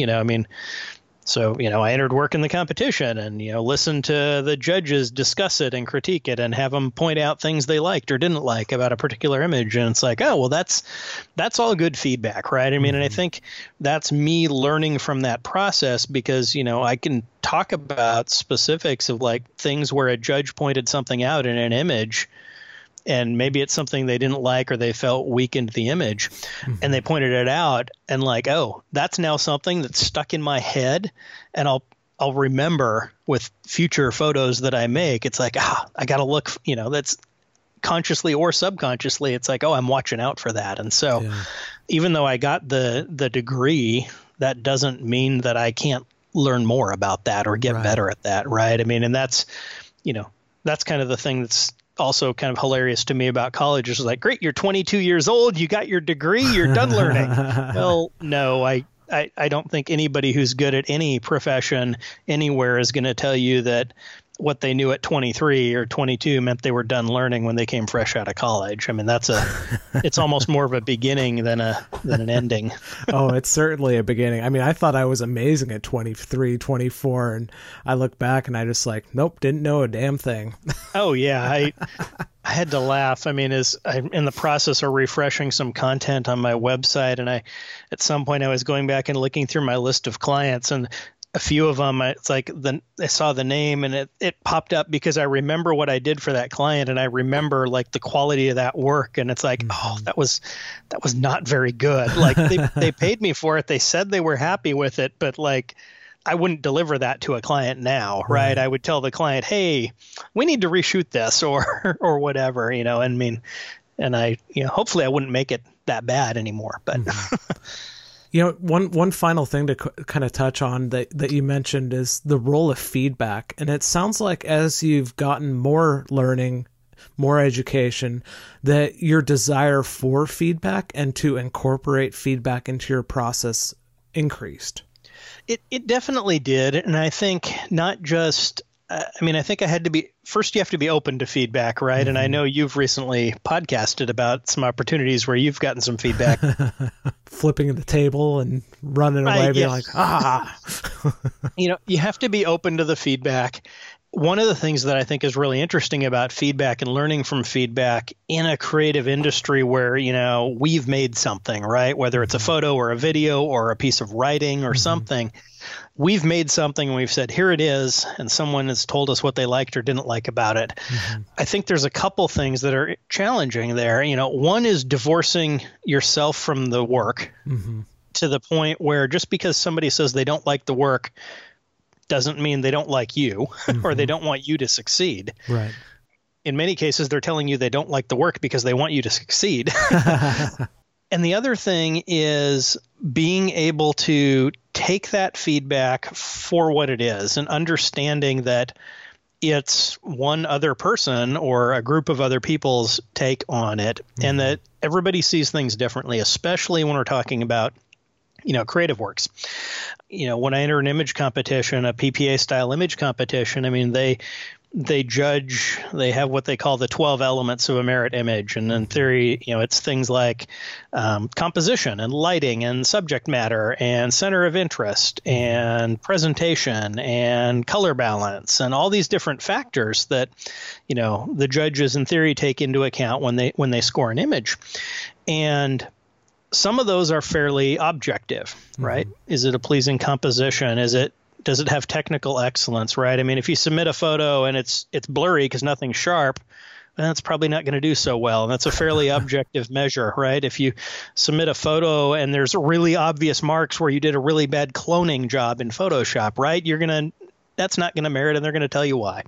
so, I entered work in the competition and, listened to the judges discuss it and critique it and have them point out things they liked or didn't like about a particular image. And it's like, oh, well, that's all good feedback, right? And I think that's me learning from that process because, I can talk about specifics of like things where a judge pointed something out in an image and maybe it's something they didn't like or they felt weakened the image and they pointed it out and like, oh, that's now something that's stuck in my head and I'll I'll remember with future photos that I make, it's like, I got to look, that's consciously or subconsciously, it's like, I'm watching out for that. And so even though I got the degree, that doesn't mean that I can't learn more about that or get better at that. Right. I mean, and that's kind of the thing that's also kind of hilarious to me about college is like, great, you're 22 years old, you got your degree, you're done learning. Well, no, I don't think anybody who's good at any profession anywhere is going to tell you that what they knew at 23 or 22 meant they were done learning when they came fresh out of college. I mean, it's almost more of a beginning than an ending. Oh, it's certainly a beginning. I mean, I thought I was amazing at 23, 24, and I look back and I just like, nope, didn't know a damn thing. Oh yeah. I had to laugh. I mean, as I'm in the process of refreshing some content on my website, and at some point I was going back and looking through my list of clients, and a few of them, it's like I saw the name and it popped up because I remember what I did for that client, and I remember like the quality of that work, and it's like, that was not very good. Like they paid me for it. They said they were happy with it, but like I wouldn't deliver that to a client now, right? I would tell the client, hey, we need to reshoot this or whatever, and I mean, and I, hopefully I wouldn't make it that bad anymore, but. One final thing to kind of touch on that you mentioned is the role of feedback. And it sounds like as you've gotten more learning, more education, that your desire for feedback and to incorporate feedback into your process increased. It definitely did. And I think not just, I think I had to be, first you have to be open to feedback, right? Mm-hmm. And I know you've recently podcasted about some opportunities where you've gotten some feedback. Flipping the table and running away, being like, you have to be open to the feedback. One of the things that I think is really interesting about feedback and learning from feedback in a creative industry where, we've made something, right? Whether it's a photo or a video or a piece of writing or something, we've made something and we've said, here it is, and someone has told us what they liked or didn't like about it. I think there's a couple things that are challenging there. One is divorcing yourself from the work to the point where just because somebody says they don't like the work doesn't mean they don't like you or they don't want you to succeed. Right. In many cases, they're telling you they don't like the work because they want you to succeed. And the other thing is being able to take that feedback for what it is and understanding that it's one other person or a group of other people's take on it, and that everybody sees things differently, especially when we're talking about creative works. When I enter an image competition, a PPA style image competition, I mean, they judge, they have what they call the 12 elements of a merit image. And in theory, it's things like composition and lighting and subject matter and center of interest and presentation and color balance and all these different factors that, the judges in theory take into account when they score an image. And some of those are fairly objective, right? Is it a pleasing composition? Does it have technical excellence, right? I mean, if you submit a photo and it's blurry because nothing's sharp, then it's probably not going to do so well. And that's a fairly objective measure, right? If you submit a photo and there's really obvious marks where you did a really bad cloning job in Photoshop, right? That's not going to merit, and they're going to tell you why.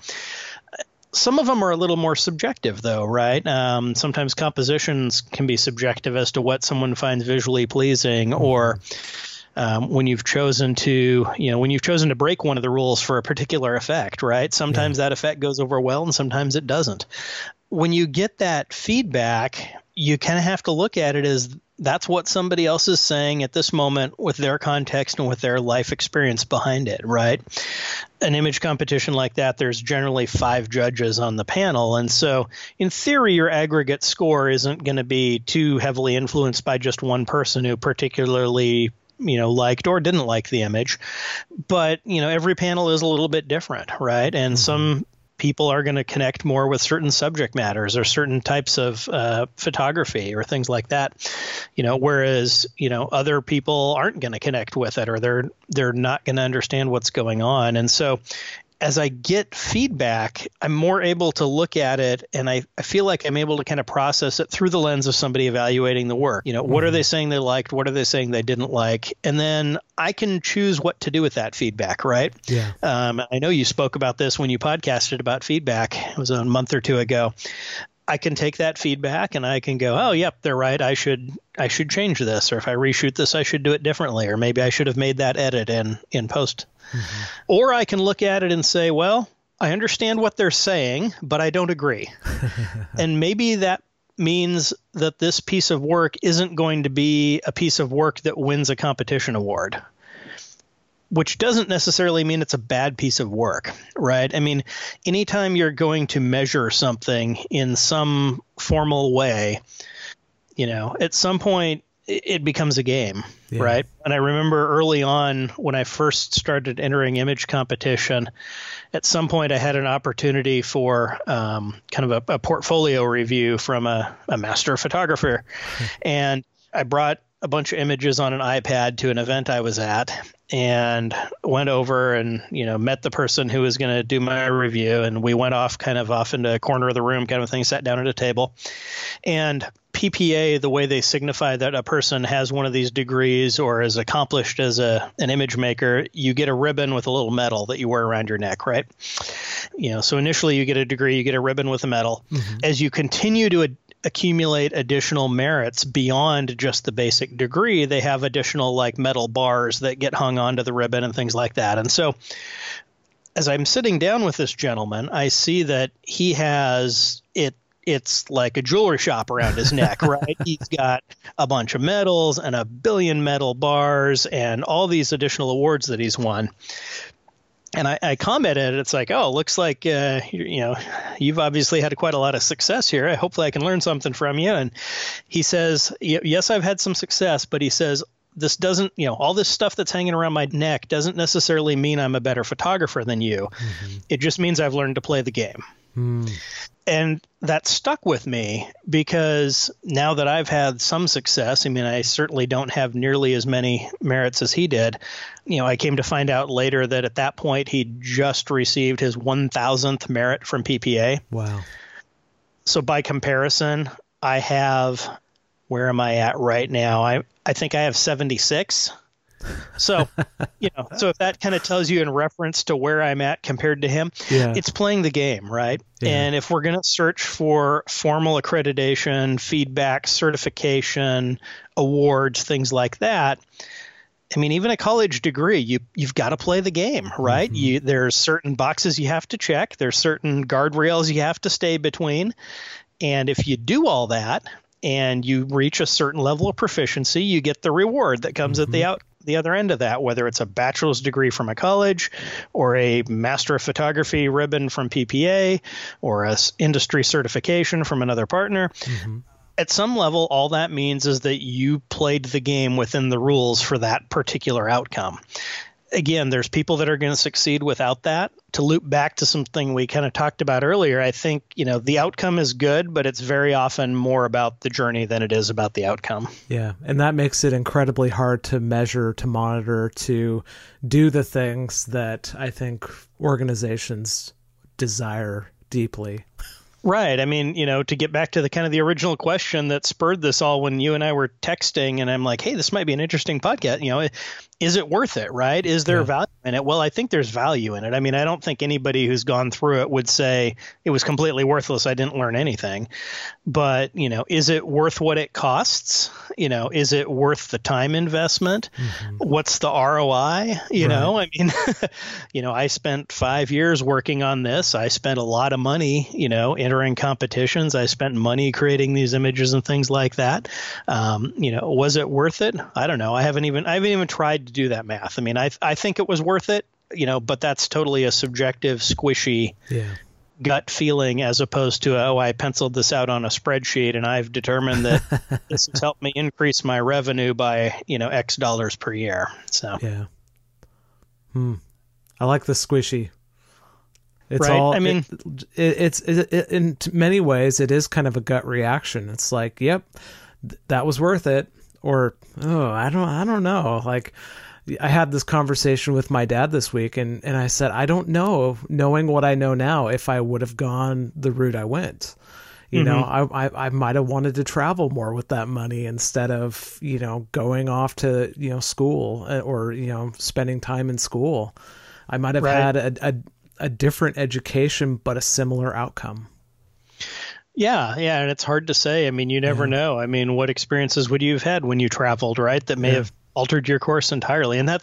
Some of them are a little more subjective, though, right? Sometimes compositions can be subjective as to what someone finds visually pleasing, or when you've chosen to break one of the rules for a particular effect, right? Sometimes that effect goes over well, and sometimes it doesn't. When you get that feedback, you kind of have to look at it as that's what somebody else is saying at this moment with their context and with their life experience behind it, right? An image competition like that, there's generally 5 judges on the panel. And so in theory, your aggregate score isn't going to be too heavily influenced by just one person who particularly liked or didn't like the image. But, every panel is a little bit different, right? And some people are going to connect more with certain subject matters or certain types of photography or things like that, whereas, other people aren't going to connect with it, or they're not going to understand what's going on. And so as I get feedback, I'm more able to look at it, and I feel like I'm able to kind of process it through the lens of somebody evaluating the work. What are they saying they liked? What are they saying they didn't like? And then I can choose what to do with that feedback, right? Yeah. I know you spoke about this when you podcasted about feedback. It was a month or two ago. I can take that feedback and I can go, oh, yep, they're right. I should change this. Or if I reshoot this, I should do it differently. Or maybe I should have made that edit in post. Mm-hmm. Or I can look at it and say, well, I understand what they're saying, but I don't agree. And maybe that means that this piece of work isn't going to be a piece of work that wins a competition award, which doesn't necessarily mean it's a bad piece of work, right? I mean, anytime you're going to measure something in some formal way, at some point it becomes a game, right? And I remember early on when I first started entering image competition, at some point I had an opportunity for kind of a portfolio review from a master photographer. And I brought a bunch of images on an iPad to an event I was at and went over and, met the person who was going to do my review. And we went off into a corner of the room kind of thing, sat down at a table. And PPA, the way they signify that a person has one of these degrees or is accomplished as an image maker, you get a ribbon with a little medal that you wear around your neck, right? So initially you get a degree, you get a ribbon with a medal. Mm-hmm. As you continue to accumulate additional merits beyond just the basic degree, they have additional metal bars that get hung onto the ribbon and things like that. And so as I'm sitting down with this gentleman, I see that he has it's like a jewelry shop around his neck, right? He's got a bunch of medals and 1 billion metal bars and all these additional awards that he's won. And I commented, it's like, oh, looks like, you've obviously had quite a lot of success here. Hopefully I can learn something from you. And he says, yes, I've had some success, but he says, this doesn't, all this stuff that's hanging around my neck doesn't necessarily mean I'm a better photographer than you. Mm-hmm. It just means I've learned to play the game. Mm. And that stuck with me because now that I've had some success, I certainly don't have nearly as many merits as he did. I came to find out later that at that point, he'd just received his 1,000th merit from PPA. Wow. So by comparison, I have, where am I at right now? I think I have 76. So, so if that kind of tells you in reference to where I'm at compared to him, it's playing the game, right? Yeah. And if we're going to search for formal accreditation, feedback, certification, awards, things like that, even a college degree, you've got to play the game, right? Mm-hmm. There's certain boxes you have to check. There's certain guardrails you have to stay between. And if you do all that and you reach a certain level of proficiency, you get the reward that comes at the other end of that, whether it's a bachelor's degree from a college or a master of photography ribbon from PPA or a industry certification from another partner. Mm-hmm. At some level, all that means is that you played the game within the rules for that particular outcome. Again, there's people that are going to succeed without that. To loop back to something we kind of talked about earlier, I think, the outcome is good, but it's very often more about the journey than it is about the outcome. Yeah. And that makes it incredibly hard to measure, to monitor, to do the things that I think organizations desire deeply. Right. To get back to the kind of the original question that spurred this all when you and I were texting and I'm like, hey, this might be an interesting podcast. Is it worth it? Right. Is there value in it? Well, I think there's value in it. I don't think anybody who's gone through it would say it was completely worthless. I didn't learn anything. But, is it worth what it costs? Is it worth the time investment? Mm-hmm. What's the ROI? I spent 5 years working on this. I spent a lot of money, entering competitions. I spent money creating these images and things like that. Was it worth it? I don't know. I haven't even tried to do that math. I think it was worth it, but that's totally a subjective, squishy gut feeling as opposed to, I penciled this out on a spreadsheet and I've determined that this has helped me increase my revenue by, X dollars per year. So, yeah. I like the squishy. It's right. All, it's in many ways, it is kind of a gut reaction. It's like, yep, that was worth it. Or, I don't know. I had this conversation with my dad this week, and I said, I don't know, knowing what I know now, if I would have gone the route I went. You know, I might have wanted to travel more with that money instead of, you know, going off to, you know, school or, you know, spending time in school. I might have had a different education, but a similar outcome. Yeah, and it's hard to say. I mean, you never know. I mean, what experiences would you have had when you traveled, right? That may have altered your course entirely. And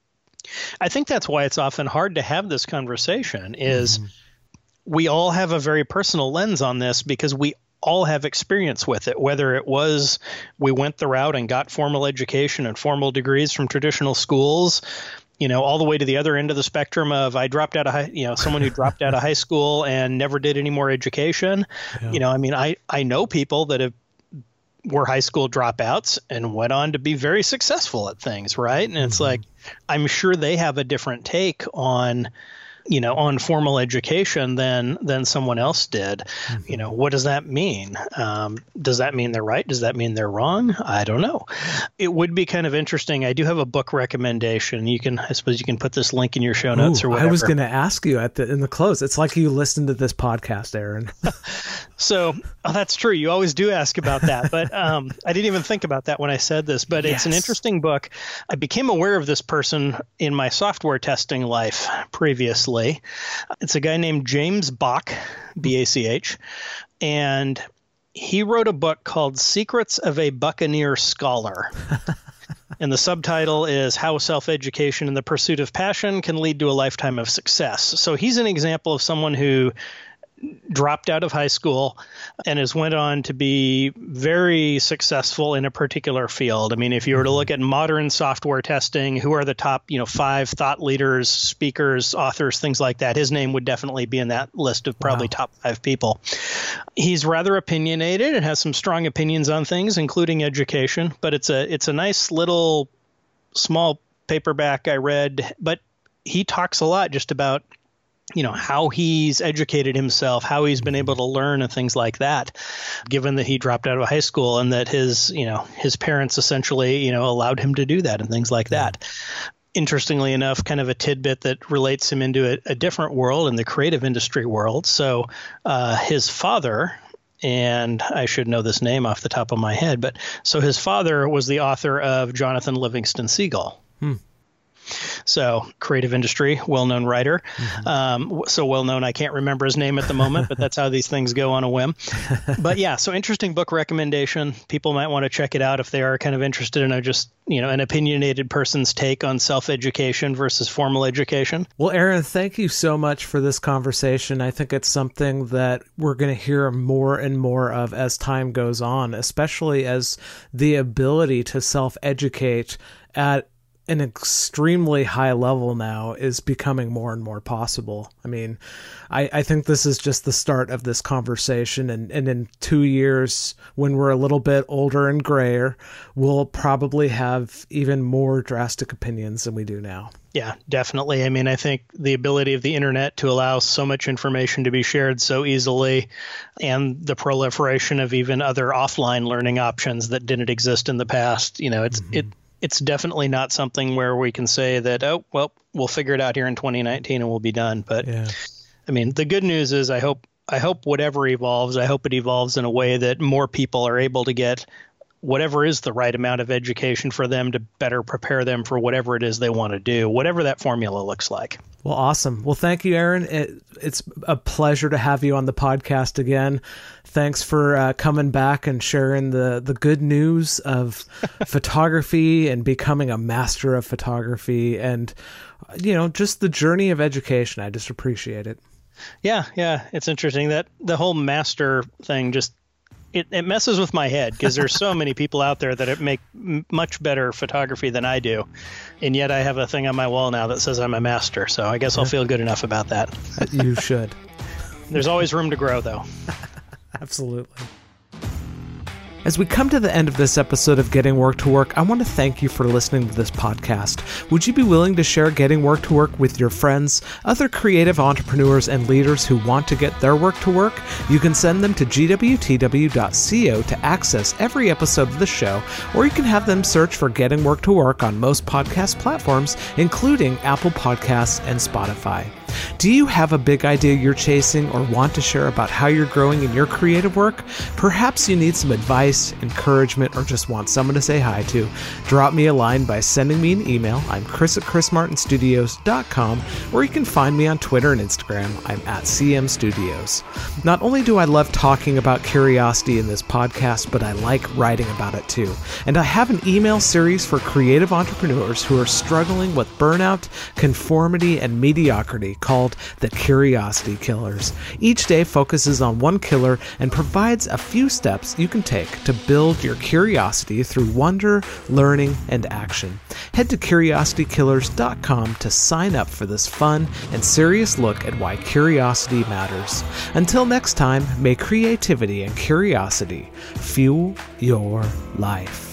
I think that's why it's often hard to have this conversation is we all have a very personal lens on this because we all have experience with it, whether it was we went the route and got formal education and formal degrees from traditional schools, you know, all the way to the other end of the spectrum of I dropped out of someone who dropped out of high school and never did any more education. Yeah. You know, I mean, I know people that were high school dropouts and went on to be very successful at things, right? And it's like, I'm sure they have a different take on, you know, on formal education than someone else did. You know, what does that mean? Does that mean they're right? Does that mean they're wrong? I don't know. It would be kind of interesting. I do have a book recommendation. I suppose you can put this link in your show notes or whatever. I was going to ask you in the close. It's like you listened to this podcast, Aaron. So that's true. You always do ask about that, but I didn't even think about that when I said this, but it's an interesting book. I became aware of this person in my software testing life previously. It's a guy named James Bach, B-A-C-H, and he wrote a book called Secrets of a Buccaneer Scholar. And the subtitle is How Self-Education and the Pursuit of Passion Can Lead to a Lifetime of Success. So he's an example of someone who dropped out of high school and has went on to be very successful in a particular field. I mean, if you were to look at modern software testing, who are the top, 5 thought leaders, speakers, authors, things like that, his name would definitely be in that list of probably top 5 people. He's rather opinionated and has some strong opinions on things, including education, but it's a nice little small paperback I read, but he talks a lot just about how he's educated himself, how he's been able to learn and things like that, given that he dropped out of high school and that his parents essentially, allowed him to do that and things like that. Interestingly enough, kind of a tidbit that relates him into a different world, in the creative industry world. So his father, and I should know this name off the top of my head, but so his father was the author of Jonathan Livingston Seagull. So creative industry, well-known writer. So well-known, I can't remember his name at the moment, but that's how these things go on a whim. But yeah, so interesting book recommendation. People might want to check it out if they are kind of interested in an opinionated person's take on self-education versus formal education. Well, Aaron, thank you so much for this conversation. I think it's something that we're going to hear more and more of as time goes on, especially as the ability to self-educate at an extremely high level now is becoming more and more possible. I mean, I think this is just the start of this conversation, and in 2 years, when we're a little bit older and grayer, we'll probably have even more drastic opinions than we do now. Yeah, definitely. I mean, I think the ability of the internet to allow so much information to be shared so easily, and the proliferation of even other offline learning options that didn't exist in the past, it's definitely not something where we can say that, oh, well, we'll figure it out here in 2019 and we'll be done. But I mean, the good news is I hope whatever evolves, I hope it evolves in a way that more people are able to get whatever is the right amount of education for them to better prepare them for whatever it is they want to do, whatever that formula looks like. Well, awesome. Well, thank you, Aaron. It's a pleasure to have you on the podcast again. Thanks for coming back and sharing the good news of photography and becoming a master of photography and, just the journey of education. I just appreciate it. Yeah. It's interesting that the whole master thing it messes with my head because there's so many people out there that make much better photography than I do. And yet I have a thing on my wall now that says I'm a master. So I guess I'll feel good enough about that. You should. There's always room to grow, though. Absolutely. As we come to the end of this episode of Getting Work to Work, I want to thank you for listening to this podcast. Would you be willing to share Getting Work to Work with your friends, other creative entrepreneurs, and leaders who want to get their work to work? You can send them to gwtw.co to access every episode of the show, or you can have them search for Getting Work to Work on most podcast platforms, including Apple Podcasts and Spotify. Do you have a big idea you're chasing or want to share about how you're growing in your creative work? Perhaps you need some advice, encouragement, or just want someone to say hi to. Drop me a line by sending me an email. I'm Chris at chrismartinstudios.com, or you can find me on Twitter and Instagram. I'm at CMStudios. Not only do I love talking about curiosity in this podcast, but I like writing about it too. And I have an email series for creative entrepreneurs who are struggling with burnout, conformity, and mediocrity called The Curiosity Killers. Each day focuses on one killer and provides a few steps you can take to build your curiosity through wonder, learning, and action. Head to curiositykillers.com to sign up for this fun and serious look at why curiosity matters. Until next time, may creativity and curiosity fuel your life.